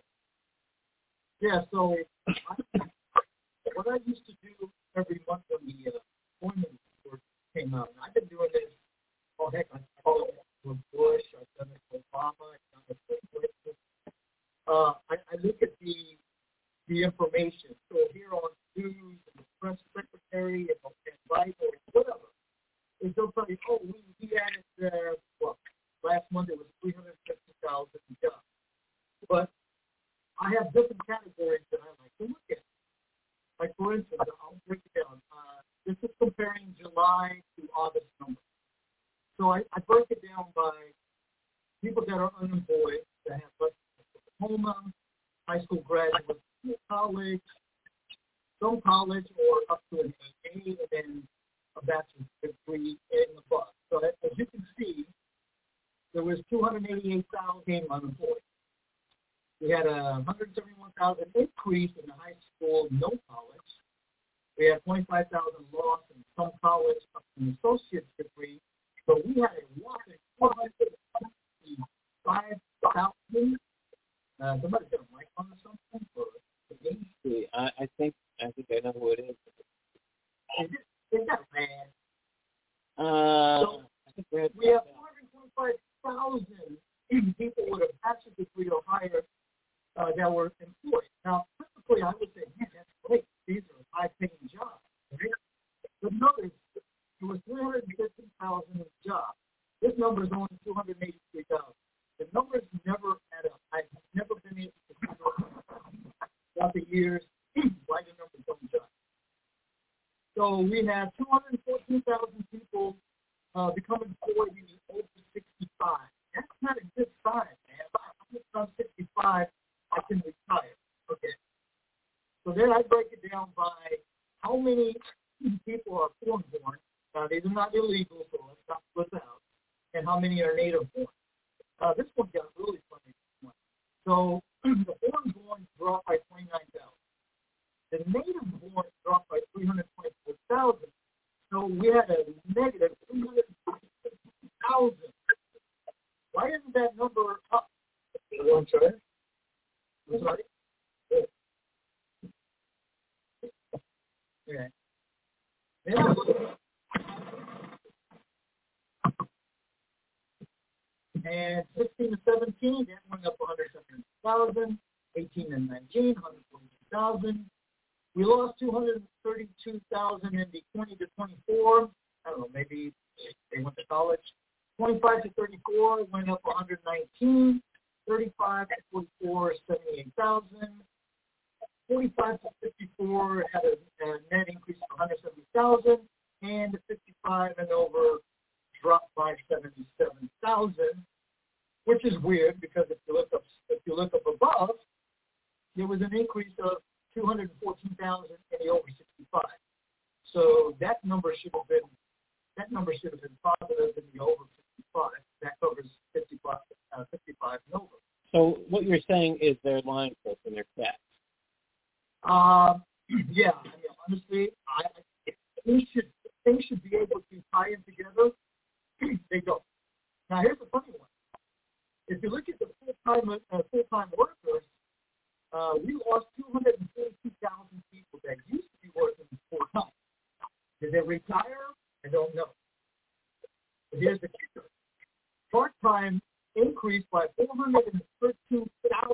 Yeah, so what I used to do every month when the appointment report came out, and I've been doing this, I call it with Bush, I've done it with Obama, I've done it with Clinton. I look at the information. So here on news and the press secretary and Bible or whatever, they'll tell you, we added, last month it was 350,000 jobs. But I have different categories that I like to look at. Like, for instance, I'll break it down. This is comparing July to August numbers. So I break it down by people that are unemployed, that have less than a diploma, high school graduates, college, some college, or up to an AA, and then a bachelor's degree and above. So as you can see, there was 288,000 unemployed. We had a 171,000 increase in the high school, no college. We had 25,000 loss in some college up to an associate's degree. So we had a whopping 465,000. Somebody's got a mic on or something? I think I know who it is. Is that bad? I think we have 425,000 people with a bachelor's degree or higher that were employed. Now, typically, I would say, man, that's great. These are high-paying jobs. Right? But notice, there was 350,000 jobs. This number is only 283,000. The numbers never add up. I've never been able to figure out throughout the years why the numbers don't jump. So we had 214,000 people become employed over 65. That's not a good sign, man. If I'm 65, I can retire. Okay. So then I break it down by how many people are foreign-born. Now, these are not illegal, so let's not split out. And how many are native-born. This one got really funny. So the foreign-born dropped by 29,000. The native-born dropped by 324,000. So we had a negative 350,000. Why isn't that number up? I'm sorry? I'm sorry? Okay. And 16 to 17, that went up 170,000. 18 and 19, 142,000. We lost 232,000 in the 20 to 24. I don't know, maybe they went to college. 25 to 34 went up 119. 35 to 44, 78,000. 45 to 54 had a net increase of 170,000. And the 55 and over dropped by 77,000, which is weird because if you look up above, there was an increase of 214,000 in the over 65. So that number should have been positive in the over 65. That covers 55 and over. So what you're saying is they're lying to us in their stats. Yeah. I mean, honestly, things should be able to tie in together. They don't. Now here's the funny one. If you look at the full-time workers, we lost 242,000 people that used to be working full-time. Did they retire? I don't know. But here's the kicker. Part-time increased by 413,000.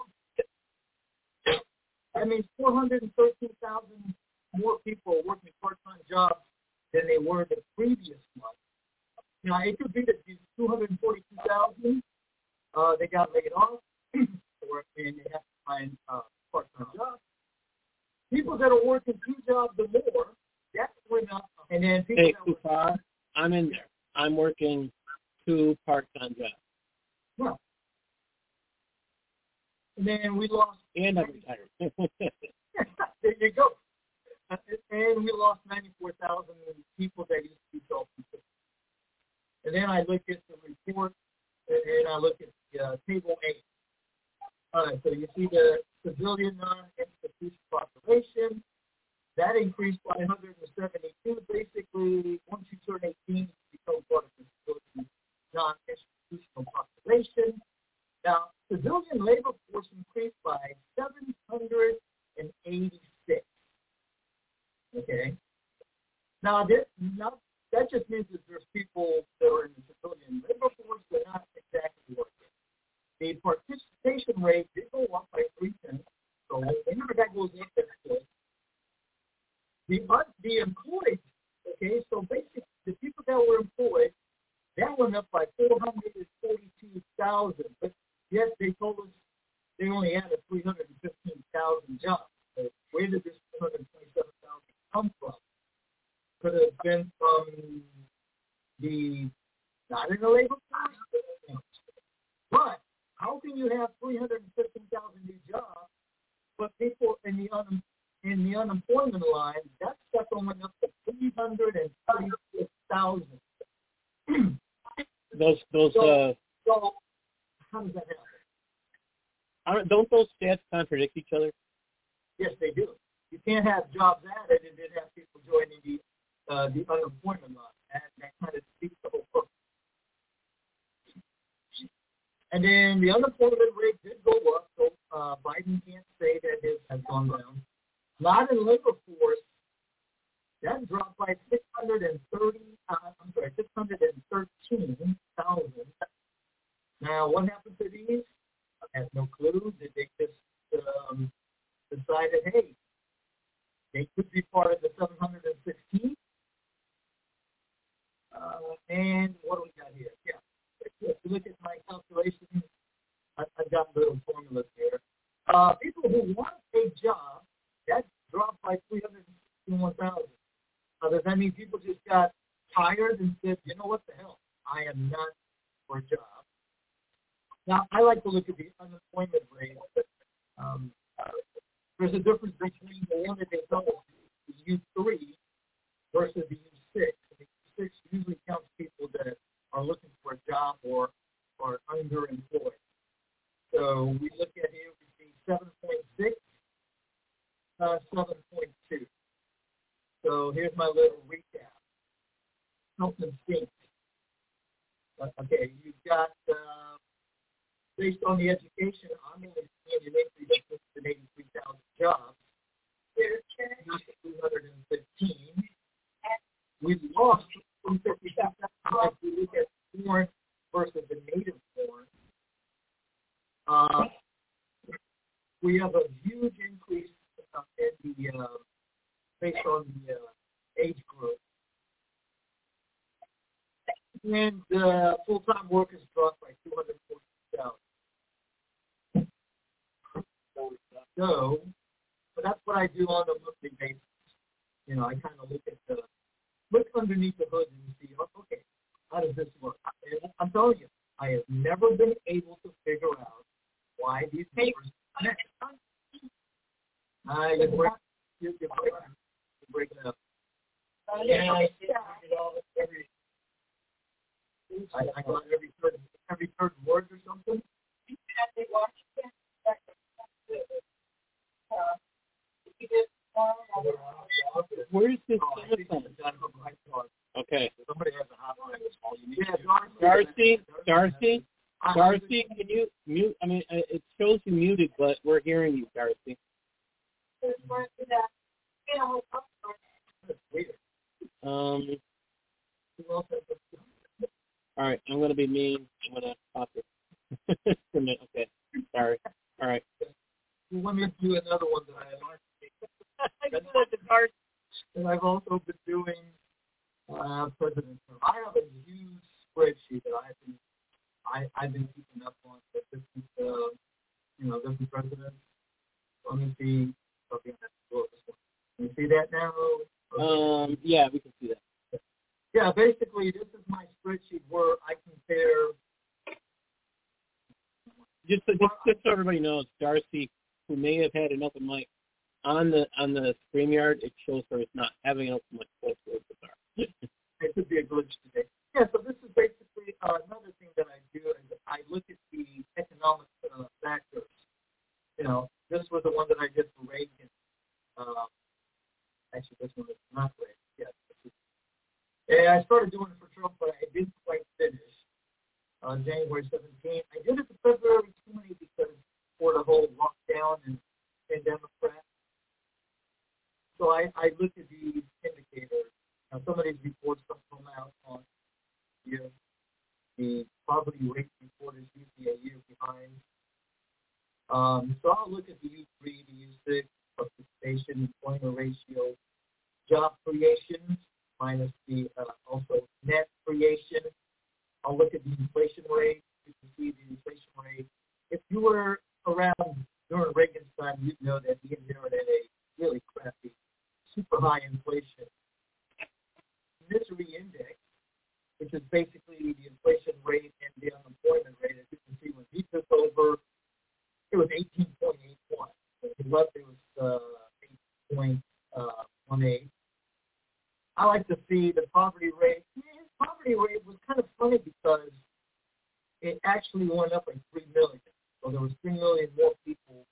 That means 413,000 more people are working part-time jobs than they were the previous month. Now, it could be that these 242,000, they got laid off, and they have to find part-time jobs. People that are working 2 jobs or more, that went up. And then people Kufar, I'm in there. I'm working 2 part-time jobs. Well, And then we lost. And I'm retired. There you go. And we lost 94,000 people that used to be self-employed. And then I look at the report, and I look at Table 8. All right, so you see the civilian non-institutional population. That increased by 172. Basically, once you turn 18, you become part of the civilian non-institutional population. Now, civilian labor force increased by 786. Okay. Now, that just means that there's people that are in the civilian labor force but not exactly working. The participation rate did go up by 3%. So whenever that goes up, that's good. The employed, okay, so basically the people that were employed, that went up by 442,000. But yet they told us they only added 315,000 jobs. So where did this 227,000 come from? Could have been from the not in the labor force. But how can you have 315,000 new jobs, but people in the unemployment line, that stuff only up to 336,000. So how does that happen? Don't those stats contradict each other? Yes, they do. You can't have jobs added and then have people joining the unemployment line. That kind of defeats the whole purpose. And then the unemployment rate did go up, so Biden can't say that his has gone down. Not in labor force, that dropped by 613,000. Now, what happened to these? I have no clue. Did they just decided, hey, they could be part of the 716? And what do we got here? Yeah. If you look at my calculations, I've got little formulas here. People who want a job, that dropped by 361,000. Does that mean people just got tired and said, you know what the hell, I am not for a job? Now, I like to look at the unemployment rate. There's a difference between the one that they tell us is U3 versus the U6. The U6 usually counts people that are looking for a job or are underemployed. So we look at here, we see 7.6, 7.2. So here's my little recap. Health and safety. Okay, you've got, based on the education, I'm only seeing an increase of 83,000 jobs. There's 215. We've lost 250,000 jobs. We look at foreign versus the native foreign. We have a huge increase in the based on the age group. And full-time workers dropped by 240,000. So, but that's what I do on a monthly basis. You know, I kind of look underneath the hood and see, okay, how does this work? And I'm telling you, I have never been able to figure out why these papers connect. You're breaking up. Yeah, I got every third word or something. Where is this coming from? Okay. Somebody has a hotline. Darcy, can you mute? I mean, it shows you muted, but we're hearing you, Darcy. All right, I'm going to be mean. I'm going to stop it for a minute. Okay, sorry. All right. You want me to do another one that and I've also been doing President Trump. I have a huge spreadsheet that I've been keeping up on. That different different presidents. Let me see. Okay, can you see that now? Okay. Yeah, we can see that. Yeah, basically, this is my spreadsheet where I compare just so everybody knows, Darcy, who may have had an open mic on the StreamYard, it shows her as not having an open mic close to her. It could be a glitch today. Yeah, so this is basically another thing that I do is I look at the economic factors. You know, this was the one that I did for Reagan. Actually, this one is not Reagan. Yes. Yeah, I started doing it for Trump, but I didn't quite finish on January 17th. I did it for February 20 because for the whole lockdown and pandemic threat. So I looked at these indicators. Now, some of these reports don't come out on year. The poverty rate report is usually a year behind. So I'll look at the U3, the U6, participation, employment ratio, job creation, minus the also net creation. I'll look at the inflation rate. You can see the inflation rate. If you were around during Reagan's time, you'd know that he inherited a really crappy, super high inflation. Misery index, which is basically the inflation rate and the unemployment rate. As you can see, when he took over, it was 18.81. When he left, it was 8.18. I like to see the poverty rate. His poverty rate was kind of funny because it actually went up by 3 million. So there was 3 million more people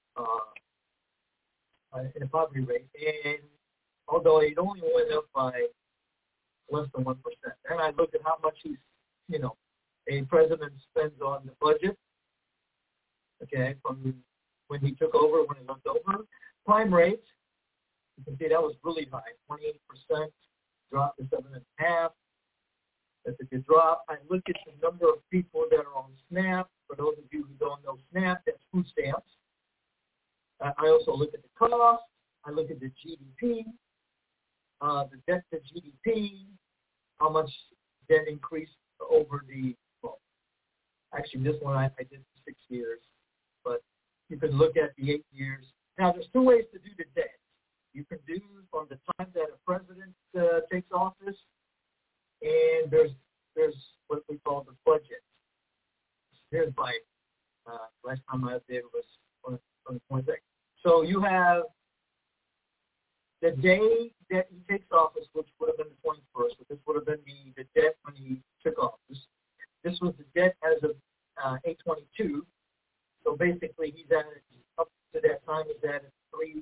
in the poverty rate. And although it only went up by less than 1%. And I look at how much a president spends on the budget, okay, from when he took over, when he left over. Crime rate, you can see that was really high, 28%, dropped to 7.5%. That's a good drop. I look at the number of people that are on SNAP. For those of you who don't know SNAP, that's food stamps. I also look at the cost. I look at the GDP, the debt to GDP, how much debt increased over actually this one I did for 6 years, but you can look at the 8 years. Now, there's two ways to do the debt. You can do from the time that a president takes office, and there's what we call the budget. Here's my last time I updated was on the 22nd. So you have the day that he takes office, which would have been the 21st, but this would have been the debt when he took office. This was the debt as of 8/22. So basically, he's added up to that time. He's added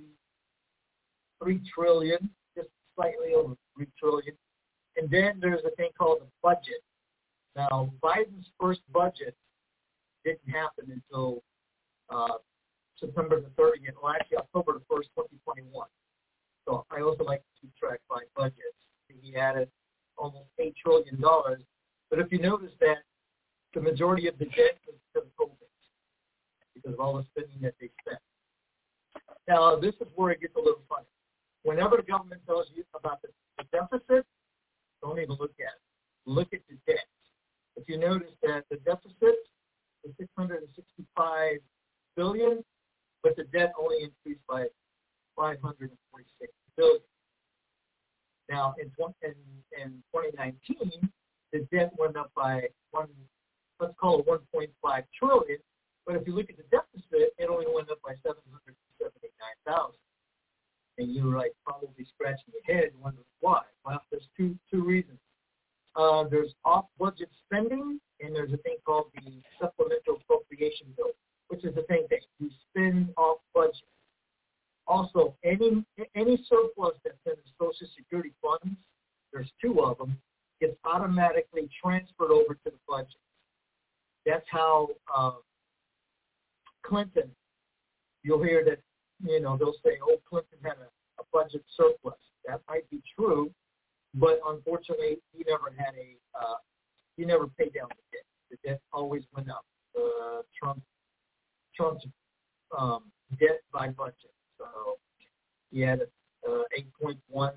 $3 trillion, just slightly over $3 trillion. And then there's a thing called the budget. Now, Biden's first budget didn't happen until September the 30th, or actually October the 1st, 2021. So I also like to keep track by budgets. He added almost $8 trillion. But if you notice that the majority of the debt was because of COVID, because of all the spending that they spent. Now, this is where it gets a little funny. Whenever the government tells you about the deficit, don't even look at it. Look at the debt. If you notice that the deficit is $665 billion, but the debt only increased by $546 billion. Now, in 2019, the debt went up by let's call it 1.5 trillion. But if you look at the deficit, it only went up by 779,000. And you're like probably scratching your head, wondering why. Well, there's two reasons. There's off-budget spending, and there's a thing called the supplemental appropriation bill, which is the same thing. You spend off budget. Also, any surplus that's in the Social Security funds, there's two of them, gets automatically transferred over to the budget. That's how Clinton, you'll hear that, they'll say, oh, Clinton had a budget surplus. That might be true, but unfortunately, he never paid down the debt. The debt always went up. Trump's debt by budget. So he had 8.184.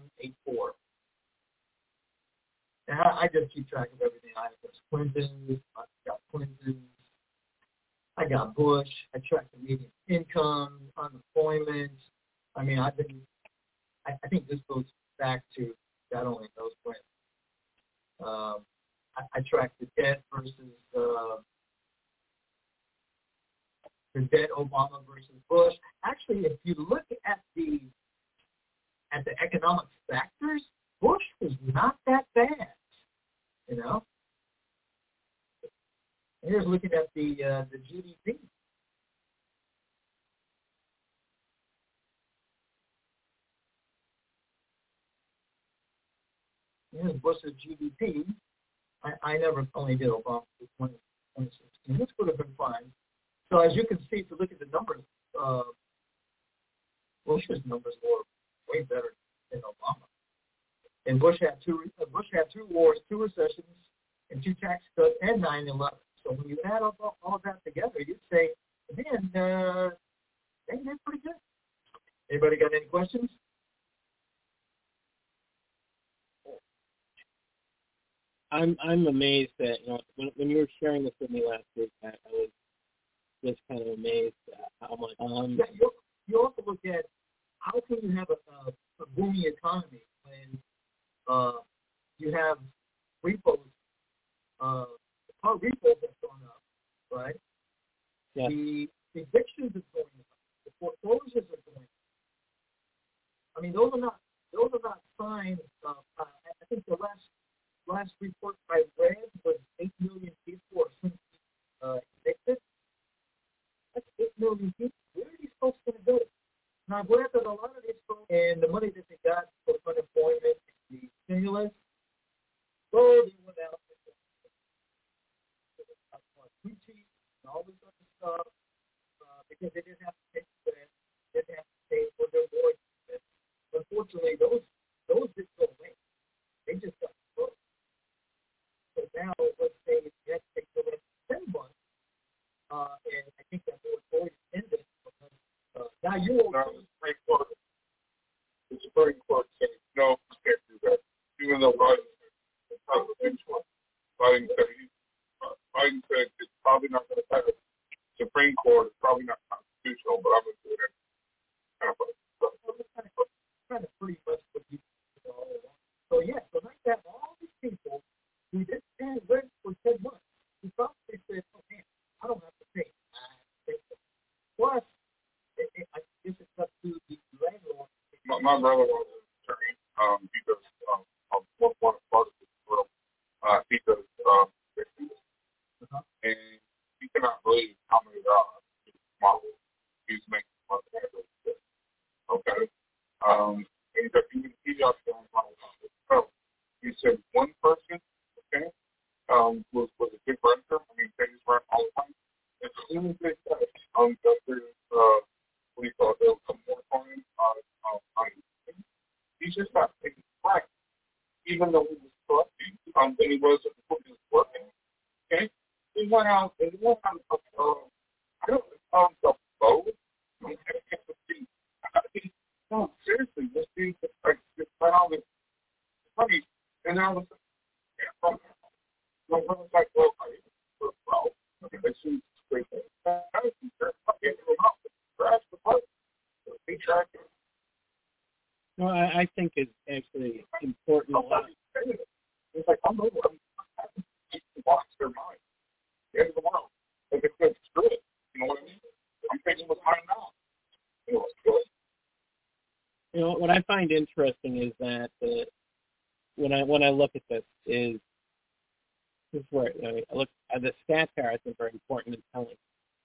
And I just keep track of everything. I got Clinton, I got Clinton, I got Bush. I track the median income, unemployment. I mean, I think this goes back to God only knows when. I track the debt versus debt, Obama versus Bush. Actually, if you look at the economic factors, Bush was not that bad. You know. Here's looking at the GDP. Here's Bush's GDP. I never only did Obama for 2016. This would have been fine. So as you can see, if you look at the numbers, Bush's numbers were way better than Obama. And Bush had two wars, 2 recessions, and 2 tax cuts, and 9/11. So when you add up all of that together, you'd say, man, they did pretty good. Anybody got any questions? I'm amazed that when you were sharing this with me last week, I was just kind of amazed at how much. Yeah, you also look at how can you have a booming economy when you have repos, car repos have gone up, right? Yeah. The evictions are going up. The foreclosures are going up. I mean, those are not signs. I think the last report I read was 8 million people are evicted. That's 8 million people. Where are these folks going to go? Now, I've read that a lot of these folks and the money that they got for unemployment, the stimulus, they went out Gucci and all this other stuff because they didn't have to pay for that. They didn't have to pay for their mortgage. Unfortunately, those didn't go away. They just got broke. So now, let's say you have to take the next 10 months, and I think that moratorium ended. Now you will. The Supreme Court said no, you can't do that. Even though Biden said it's probably not going to pass. Supreme Court is probably not constitutional, but I'm going to do it. Kind of pretty much what you do all along. So like that, all these people who didn't stand rent for 10 months, who thought they said, oh man, I don't have to pay. Plus, I guess it's up to the landlord. My brother was an attorney. He does one part of this world. He does and he cannot believe how many models he's making money. Okay. He said one person, okay, was a big renter. I mean, pays rent all the time. As soon as they said, there's what do you call it? There's some more time on he's just not taking flight, even though he was collecting. And he wasn't working. Okay, he went out and I don't know, boat. No, seriously, this dude just spent all this money, and I was like, well, this is great. No, I think it's actually important. It's like, I'm over. I'm lost their mind. The end of the world. Like, it's screw it. You know what I mean? I'm thinking what's mine now. You know, it's good. What I find interesting is that when I look at this is where I look at the stats here. I think are important and telling.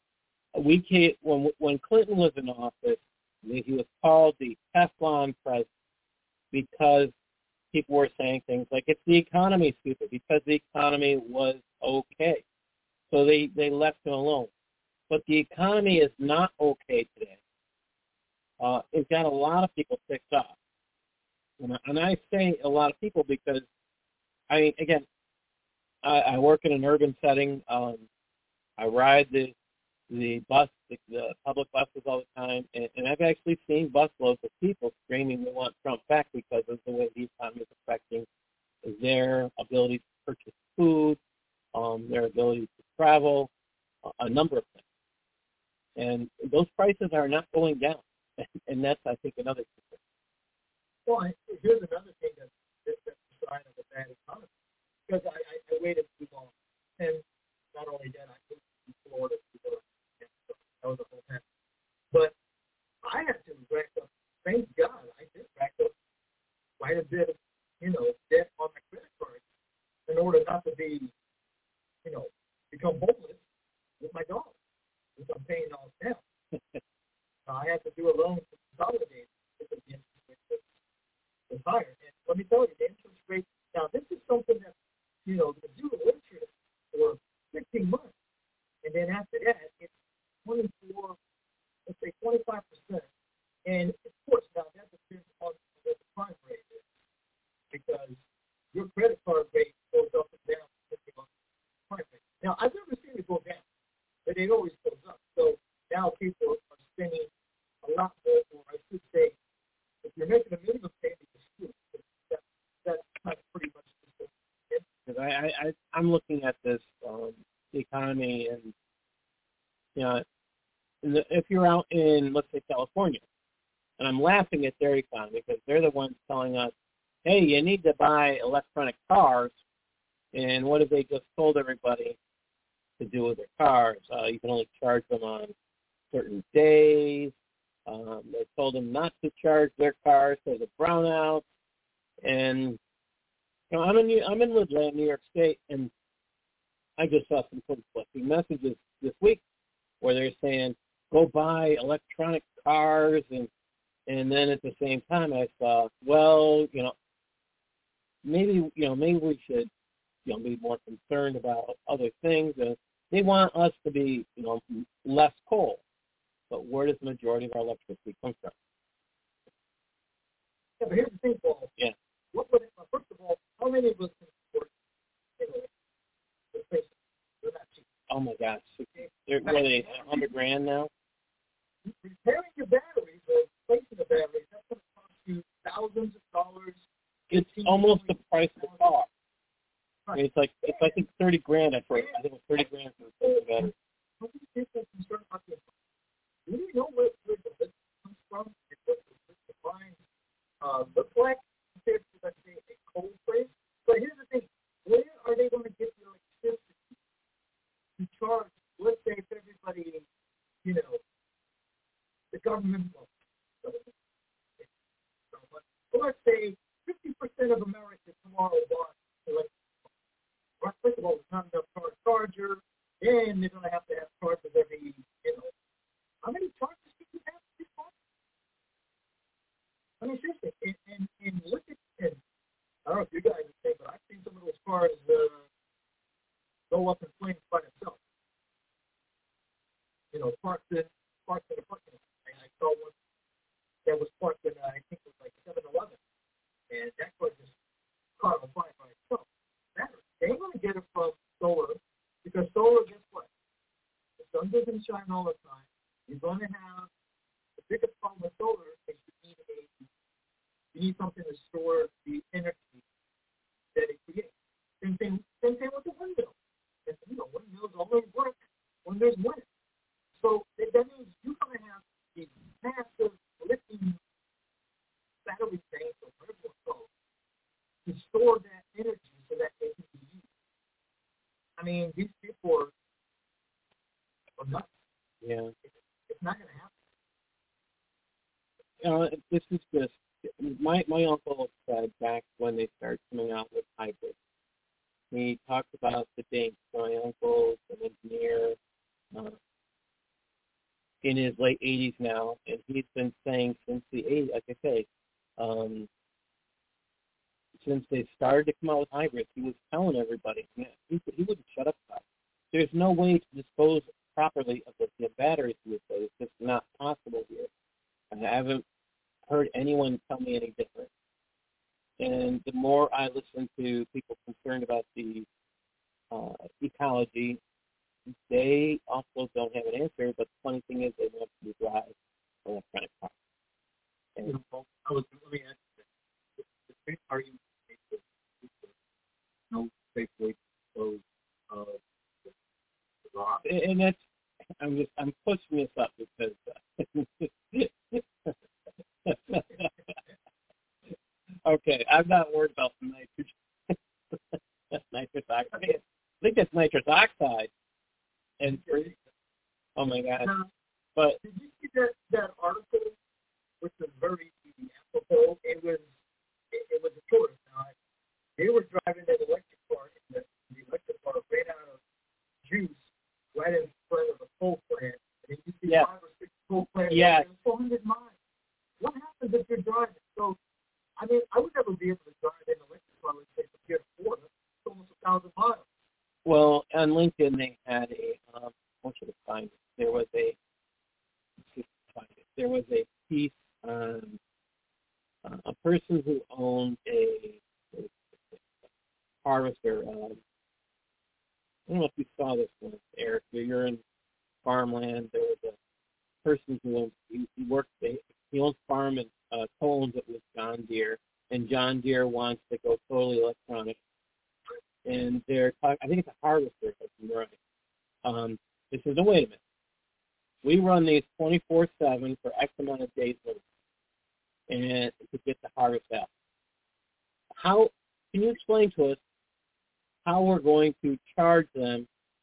When Clinton was in office, he was called the Teflon president because people were saying things like it's the economy, stupid, because the economy was okay, so they left him alone. But the economy is not okay today. It's got a lot of people ticked off. And I say a lot of people because, I work in an urban setting. I ride the bus, the public buses all the time, and I've actually seen busloads of people screaming they want Trump back because of the way the economy is affecting their ability to purchase food, their ability to travel, a number of things. And those prices are not going down. And that's, I think, another thing. Well, here's another thing that's a sign of a bad economy. Because I waited too long. And not only that, I moved to Florida to go to that was a whole quite a bit of, debt on my credit card in order not to be, become homeless with my dog, which I'm paying off now. I had to do a loan to consolidate because the interest rate was higher. And let me tell you, the interest rate, now this is something that, the due interest for 15 months. And then after that, it's 24, let's say 25%. And of course, now that depends on what the prime rate is, because your credit card rate goes up and down depending on the prime rate. Now, I've never seen it go down, but it always goes up. So now people are spending a lot more, or I should say, if you're making a minimum payment, you're screwed. That's kind of pretty much the system. I'm looking at this economy, and if you're out in, let's say, California, and I'm laughing at their economy because they're the ones telling us, hey, you need to buy electronic cars, and what have they just told everybody to do with their cars? You can only charge them on certain days. They told them not to charge their cars for the brownouts, and I'm in Woodland, New York State, and I just saw some conflicting messages this week where they're saying go buy electronic cars, and then at the same time I saw, well, maybe we should be more concerned about other things. They want us to be less coal, but where does the majority of our electricity come from? Yeah, but here's the thing, Paul. Yeah. First of all, how many of us can support the space? They're not cheap. Oh my gosh, they're really $100,000 now. Repairing your batteries or replacing the batteries, that's going to cost you thousands of dollars. It's almost the price of the car. Right. I mean, it's like $30,000 at first. I think it was $30,000 for the battery. How many people are concerned about this? Do you know where the list comes from? What the lines look like compared to, let's say, a coal frame? But here's the thing: where are they going to get the electricity to charge? Let's say if everybody, the government. So let's say 50% of America tomorrow bought electricity. First of all, there's not enough car charger. Then they're going to have chargers every, how many chargers do you have for this car? I mean, seriously, and look at, and I don't know if you guys are saying, but I've seen some of those cars go up in flames by themselves. Parked in a parking lot. I saw one that was parked in, I think it was like 7-Eleven, and that car just caught on fire by itself. They ain't going to get it from solar, because solar, guess what? The sun doesn't shine all the time. You're going to have the biggest problem with solar is you need something to store the energy that it creates. Same thing with the windmill. And windmills only work when there's wind. So that means you're going to have these massive lithium battery tanks or whatever it's called to store that energy so that they can be used. I mean, these people are nuts. Yeah. It's not going to happen. This is just, my uncle said back when they started coming out with hybrids, he talked about the dates. My uncle's an engineer in his late 80s now, and he's been saying since the 80s, like I say, since they started to come out with hybrids, he was telling everybody, he wouldn't shut up about it. There's no way to dispose properly of the batteries he would say. It's just not possible here. I haven't heard anyone tell me any different. And the more I listen to people concerned about the ecology, they also don't have an answer. But the funny thing is, they want to drive electronic cars. And let me ask you this: the same argument is no safe way to dispose of the rock. And that's, I'm pushing this up because okay, I'm not worried about the nitrous oxide. I think that's nitrous oxide. And oh my God! But did you see that article, which was very apropos? It was Yes. 400 miles. What happens if you're driving? So, I mean, I would never be able to drive in electric car, let's say, from here to Florida. It's almost 1,000 miles. Well, on LinkedIn they had a what should I find it? There was a piece on a person who owned a harvester. I don't know if you saw this one, Eric. You're in farmland. There was a person who owns, he owns farm and co-owns it with John Deere, and John Deere wants to go totally electronic. And they're talking, I think it's a harvester, if I'm right. They says, no, wait a minute. We run these 24/7 for X amount of days and to get the harvest out. How can you explain to us how we're going to charge them?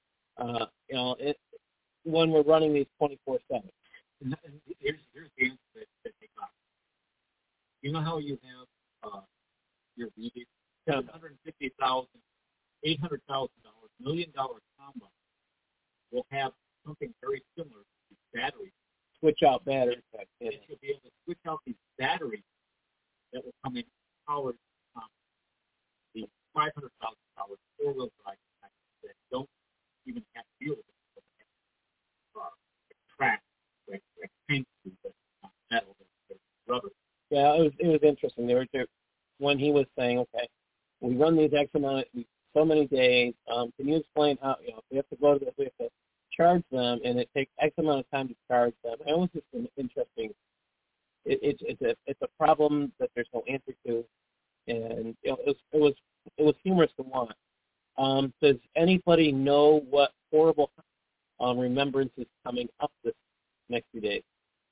When we're running these 24/7. And here's the answer that they got. You know how you have your rebate, $750,000, $800,000, $1 million combine will have something very similar to batteries. Switch out batteries. And you'll be able to switch out these batteries that will come in powered the $500,000 four-wheel drive that don't even have to deal with it. Track, like paint, metal, rubber. Yeah, it was interesting. When he was saying, okay, we run these X amount, so many days. Can you explain how, if we have to go to this, we have to charge them, and it takes X amount of time to charge them. It was just an interesting. It's a problem that there's no answer to, and it was humorous to watch. Does anybody know what horrible remembrance is coming up this next few days?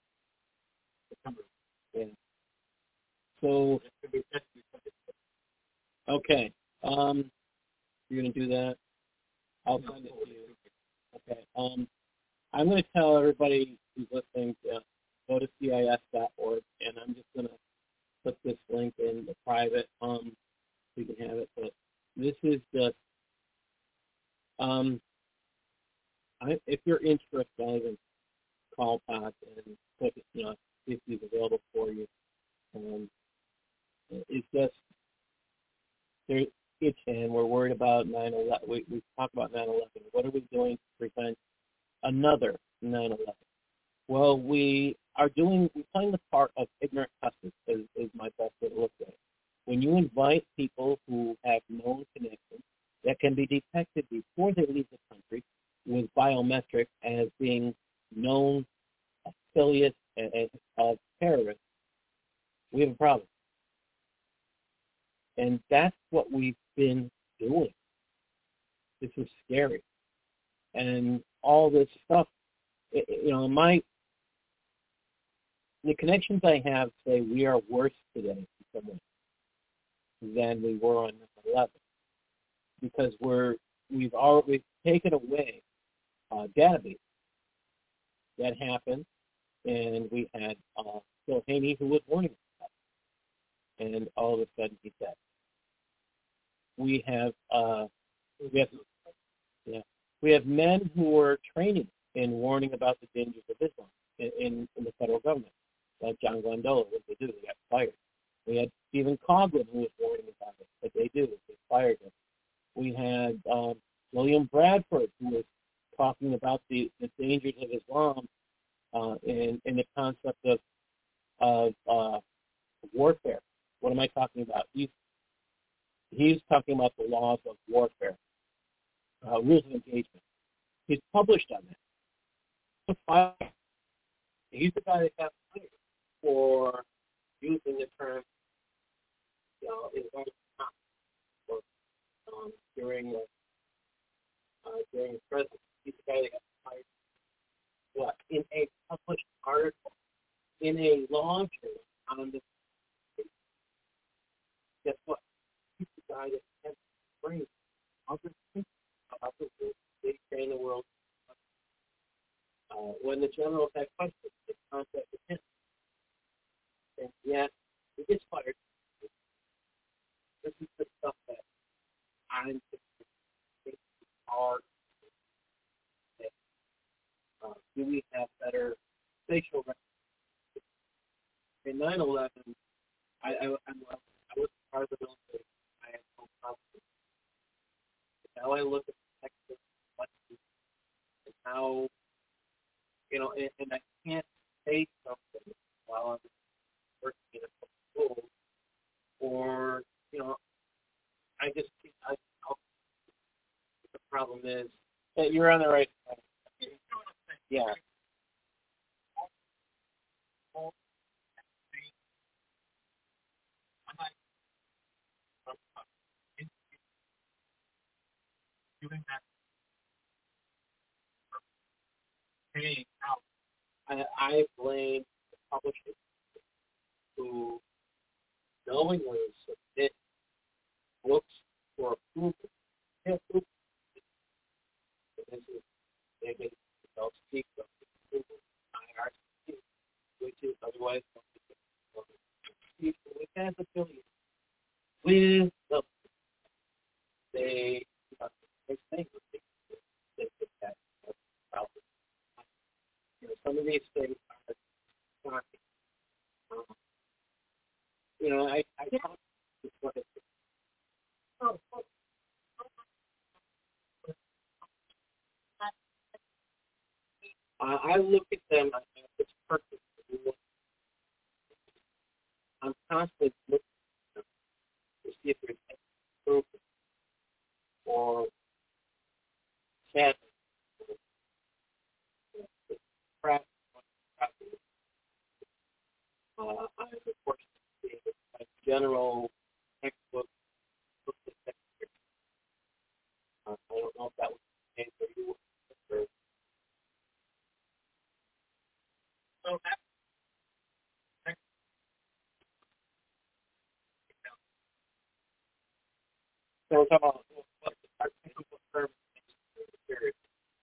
Yeah. So, okay. You're going to do that? I'll send it to you. Okay. I'm going to tell everybody who's listening to go to CIS.org, and I'm just going to put this link in the private so you can have it. But this is just, if you're interested, I'll even call Pat and put it, see if he's available for you. It's just, and we're worried about 9/11. We talk about 9/11. What are we doing to prevent another 9/11? Well, we're playing the part of ignorant customers, is my best way to look at it. When you invite people who have known connections that can be detected before they leave the country with biometrics as being known affiliates of terrorists, we have a problem. And that's what we've been doing. This is scary. And all this stuff, the connections I have say we are worse today than we were on 9/11 because we've taken away database. That happened, and we had Phil Haney who was warning us, and all of a sudden he's dead. We have men who are training and warning about the dangers of Islam in the federal government, like John Glandola. What they do, they got fired. We had Stephen Coughlin who was warning about it. What they do, they fired him. We had William Bradford who was talking about the dangers of Islam and the concept of warfare. What am I talking about? He's talking about the laws of warfare, rules of engagement. He's published on that. He's the guy that got fired for using the term, during his presidency. He's the guy that got fired. What? In a published article in a law journal on the. Guess what? He's the guy that has brain other people about the rules. They train the world. When the generals had questions, they contacted him. And yet, he gets fired. This is the stuff that I'm thinking hard. Do we have better facial recognition? look at the textbook and how, and I can't say something while I'm working in a school, or, I just, the problem is that you're on the right side. Yeah. Doing that, paying out. I blame the publishers who knowingly submit books for approval. They approve. This is they get adult speak of approval, IRC, which is otherwise known as which has affiliates with the they think they did that problem. Some of these things are shocking. I talked to what it is. I look at them as it's perfect. I'm constantly looking at them to see if there's any improvement or sadness or crap. I was fortunate to see a general textbook. I don't know if that was the case for you. So that So we're talking about what our technical term is.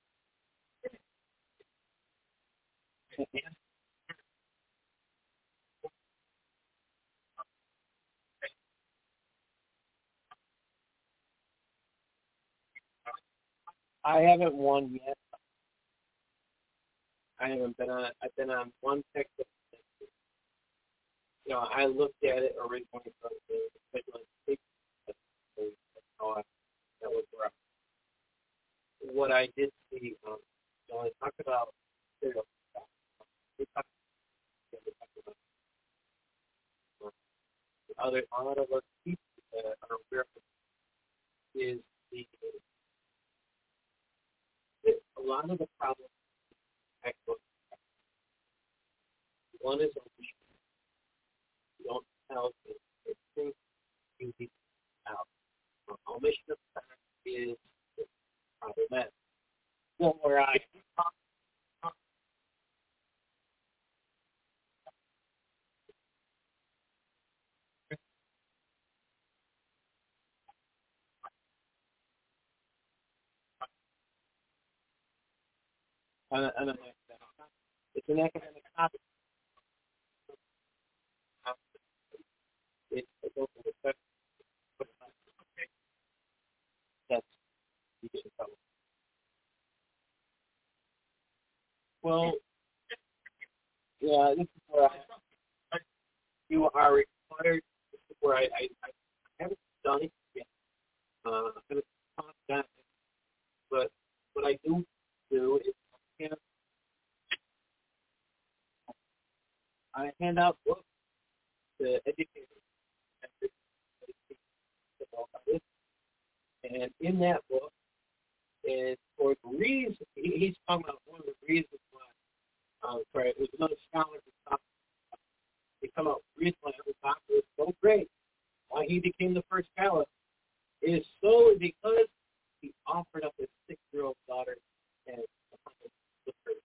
I haven't won yet. I haven't been on. I've been on one textbook. I looked at it originally from the speculative speech. That was rough. What I did see, I talked about serial. We talked about other a lot of our people that are aware of is a lot of the problems. Textbooks. One is omission. You don't tell the truth, you leave out. Omission of fact is problematic. Well, where I it's an academic topic. It's open discussion. That's you get in trouble. Well, yeah, this is where you are required. This is where I haven't done it yet. I'm going to talk that, but what I do is I hand out books to educators and in that book, and for the reason he's talking about one of the reasons why. Sorry, it was another scholar who talked. They come out the reason why every doctor is so great. Why he became the first caliph is solely because he offered up his 6-year-old daughter as the first.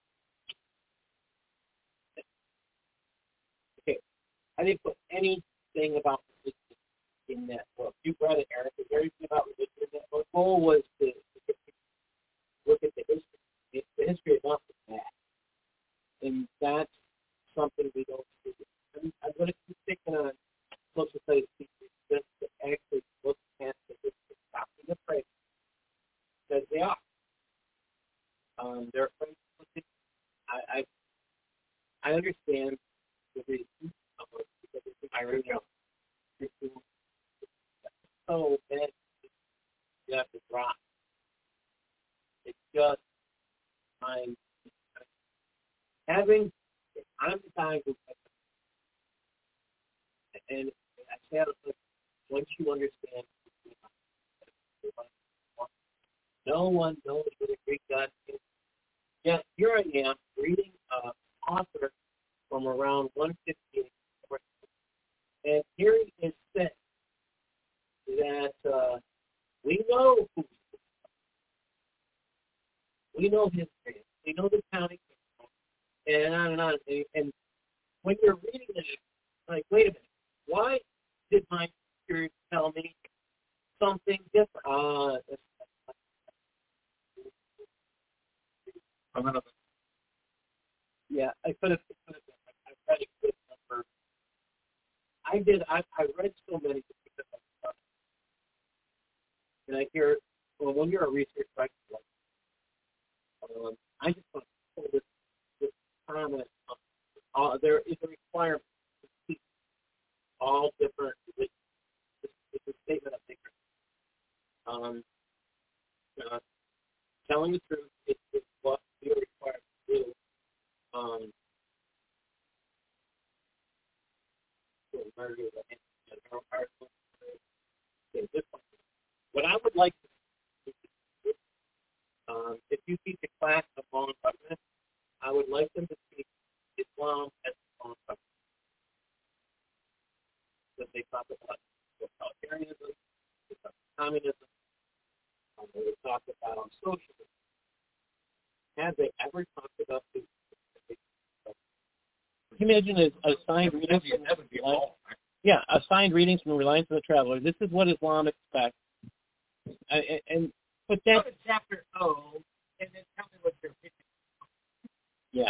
Okay, I didn't put anything about religion in that book. You read it, Eric. Is there anything about religion in that book? The goal was to look at the history. The history is not bad, and that's something we don't do. I'm going to keep picking on social studies teachers just to actually look at the history, stop being afraid, because they are. They're afraid to look at. I understand the reason because it's I really know. So bad. you have to drop. It's just I'm having. I'm the guy who, and I say it, once you understand, no one knows what a Greek god is. Yet here I am reading an author from around 158, and here he is saying that we know who we know his name, we know the county, and on and on. And when you're reading this, like, wait a minute, why did my experience tell me something different? Yeah, I could have. I read a good number. I did. I read so many different stuff, and I hear. Well, when you're a research writer, I just want to pull this comment. There is a requirement to keep all different. It's a statement of ignorance. Telling the truth is what we are required to do. What I would like to do, if you teach a class of law and government, I would like them to teach Islam as law and government. That they talk about totalitarianism, they talk about communism, they talk about socialism. Have they ever talked about this? Can you imagine assigned readings? Yeah, assigned readings from Reliance on the Traveler. This is what Islam expects. But Go that to chapter O, and then tell me what your opinion is. yeah.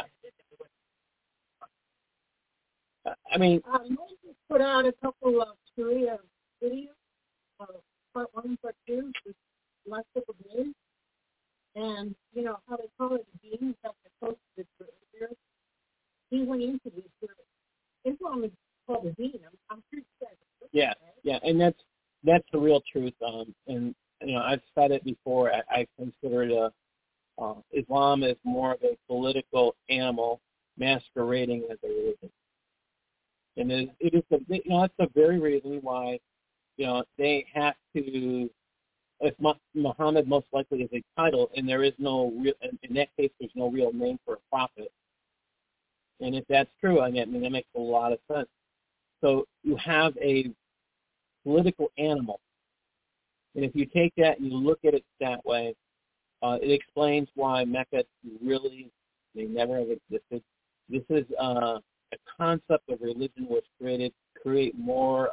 I mean, Moses put out a couple of Sharia videos, part 1, part 2, this last couple of days. And, you know, how they call it the beans that they posted earlier. He went into this. Islam is called a bean. I'm sure he said it. Yeah, and that's the real truth. And, you know, I've said it before. I consider it Islam is more of a political animal masquerading as a religion. And it is that's the very reason why, you know, they have to, if Muhammad most likely is a title, and there is no real, in that case, there's no real name for a prophet. And if that's true, I mean, that makes a lot of sense. So you have a political animal. And if you take that and you look at it that way, it explains why Mecca really, they never have existed. This is a concept of religion was created to create more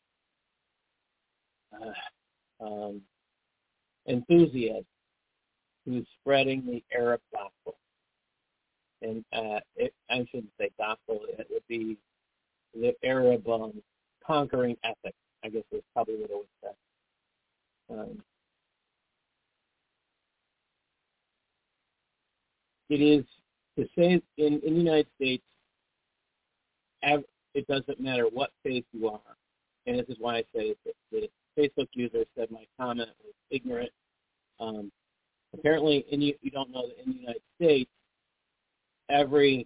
enthusiasm to spreading the Arab gospel. And I shouldn't say gospel, it would be the Arab conquering ethic, I guess is probably what I would say. It is to say in the United States, it doesn't matter what faith you are. And this is why I say that the Facebook user said my comment was ignorant. Apparently, you don't know that in the United States, every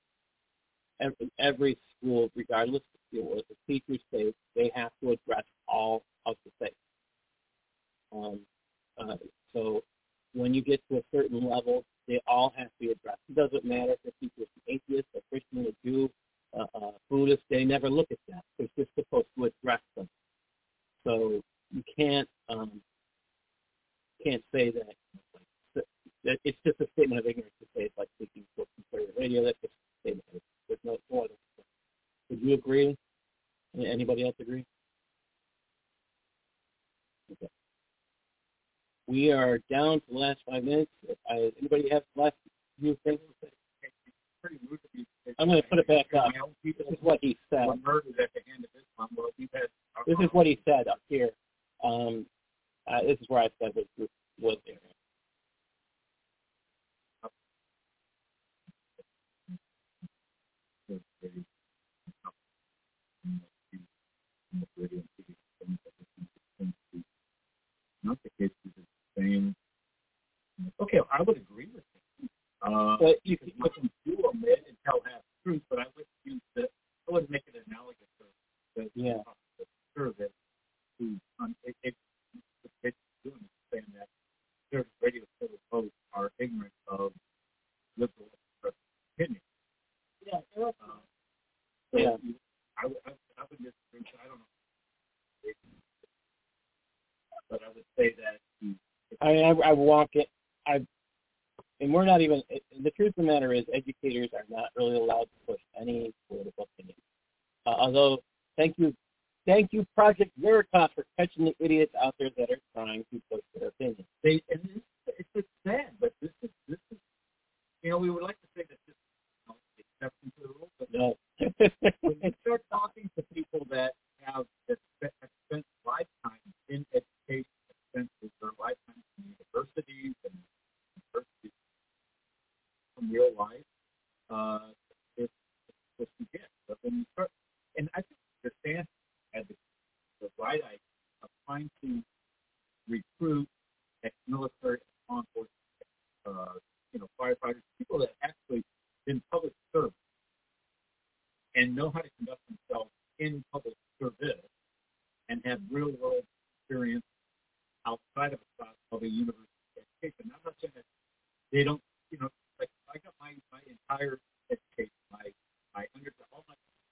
school, regardless of what the teachers say, they have to address all of the faith. So when you get to a certain level, they all have to be addressed. It doesn't matter if the teacher is an atheist, a Christian, a Jew, a Buddhist. They never look at that. They're just supposed to address them. So you can't say that it's just a statement of ignorance to say it's like speaking to a conservative radio. That's just a statement. There's no other. Would you agree? Anybody else agree? Okay. We are down to the last 5 minutes. Anybody have the last few things? I'm going to put it back up. This is what he said. This is what he said up here. This is where I said was there. Not the case I would agree with you. But you can do omit and tell half the truth, but I wouldn't use the. I wouldn't make it analogous to the survey. It's doing is saying that certain radio hosts are ignorant of liberal opinion. Yeah, I would disagree. I don't know, but I would say that I walk it. And we're not even. The truth of the matter is, educators are not really allowed to push any political opinion. Although, thank you, Project Veritas, for catching the idiots out there that are trying to push their opinion. It's just sad, but this is. We would like to say that this is the exception to the rule, but No. when you start talking to people that have spent lifetimes in education, spent their lifetimes in universities and universities from real life, it's what you get. But when you start, and I think the stance had the right idea of trying to recruit ex-military law enforcement, firefighters, people that actually in public service and know how to conduct themselves in public service and have real-world experience outside of a university education. I'm not saying that they don't, like I got my entire education, my undergrad, all my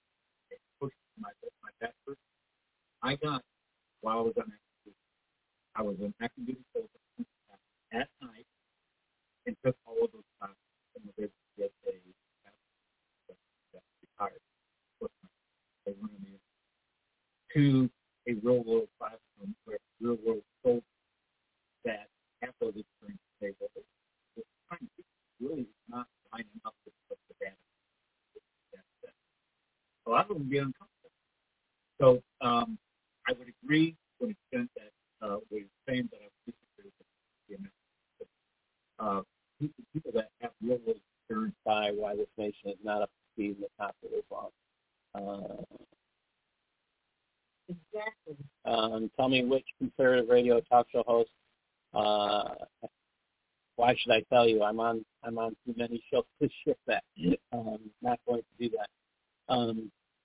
bachelor's, I got while I was on active duty. I was an active duty soldier at night and took all of those classes and was able to get a retired. They wanted me to a real-world classroom where real-world soldiers that have those experiences say, well, this kind of really is not lining up with what the data says. A lot of them get uncomfortable. So I would agree to an extent that what you're saying, but I would disagree with the amount. People that have real-world experience By why this nation is not up to speed in the popular law. exactly. Tell me which conservative radio talk show host. Why should I tell you? I'm on too many shows to ship that. Not going to do that.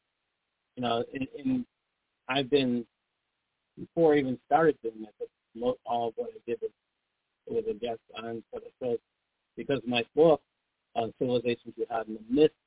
I've been, before I even started doing it, all of what I did was a guest on for the show because of my book, Civilizations You Have and the Myths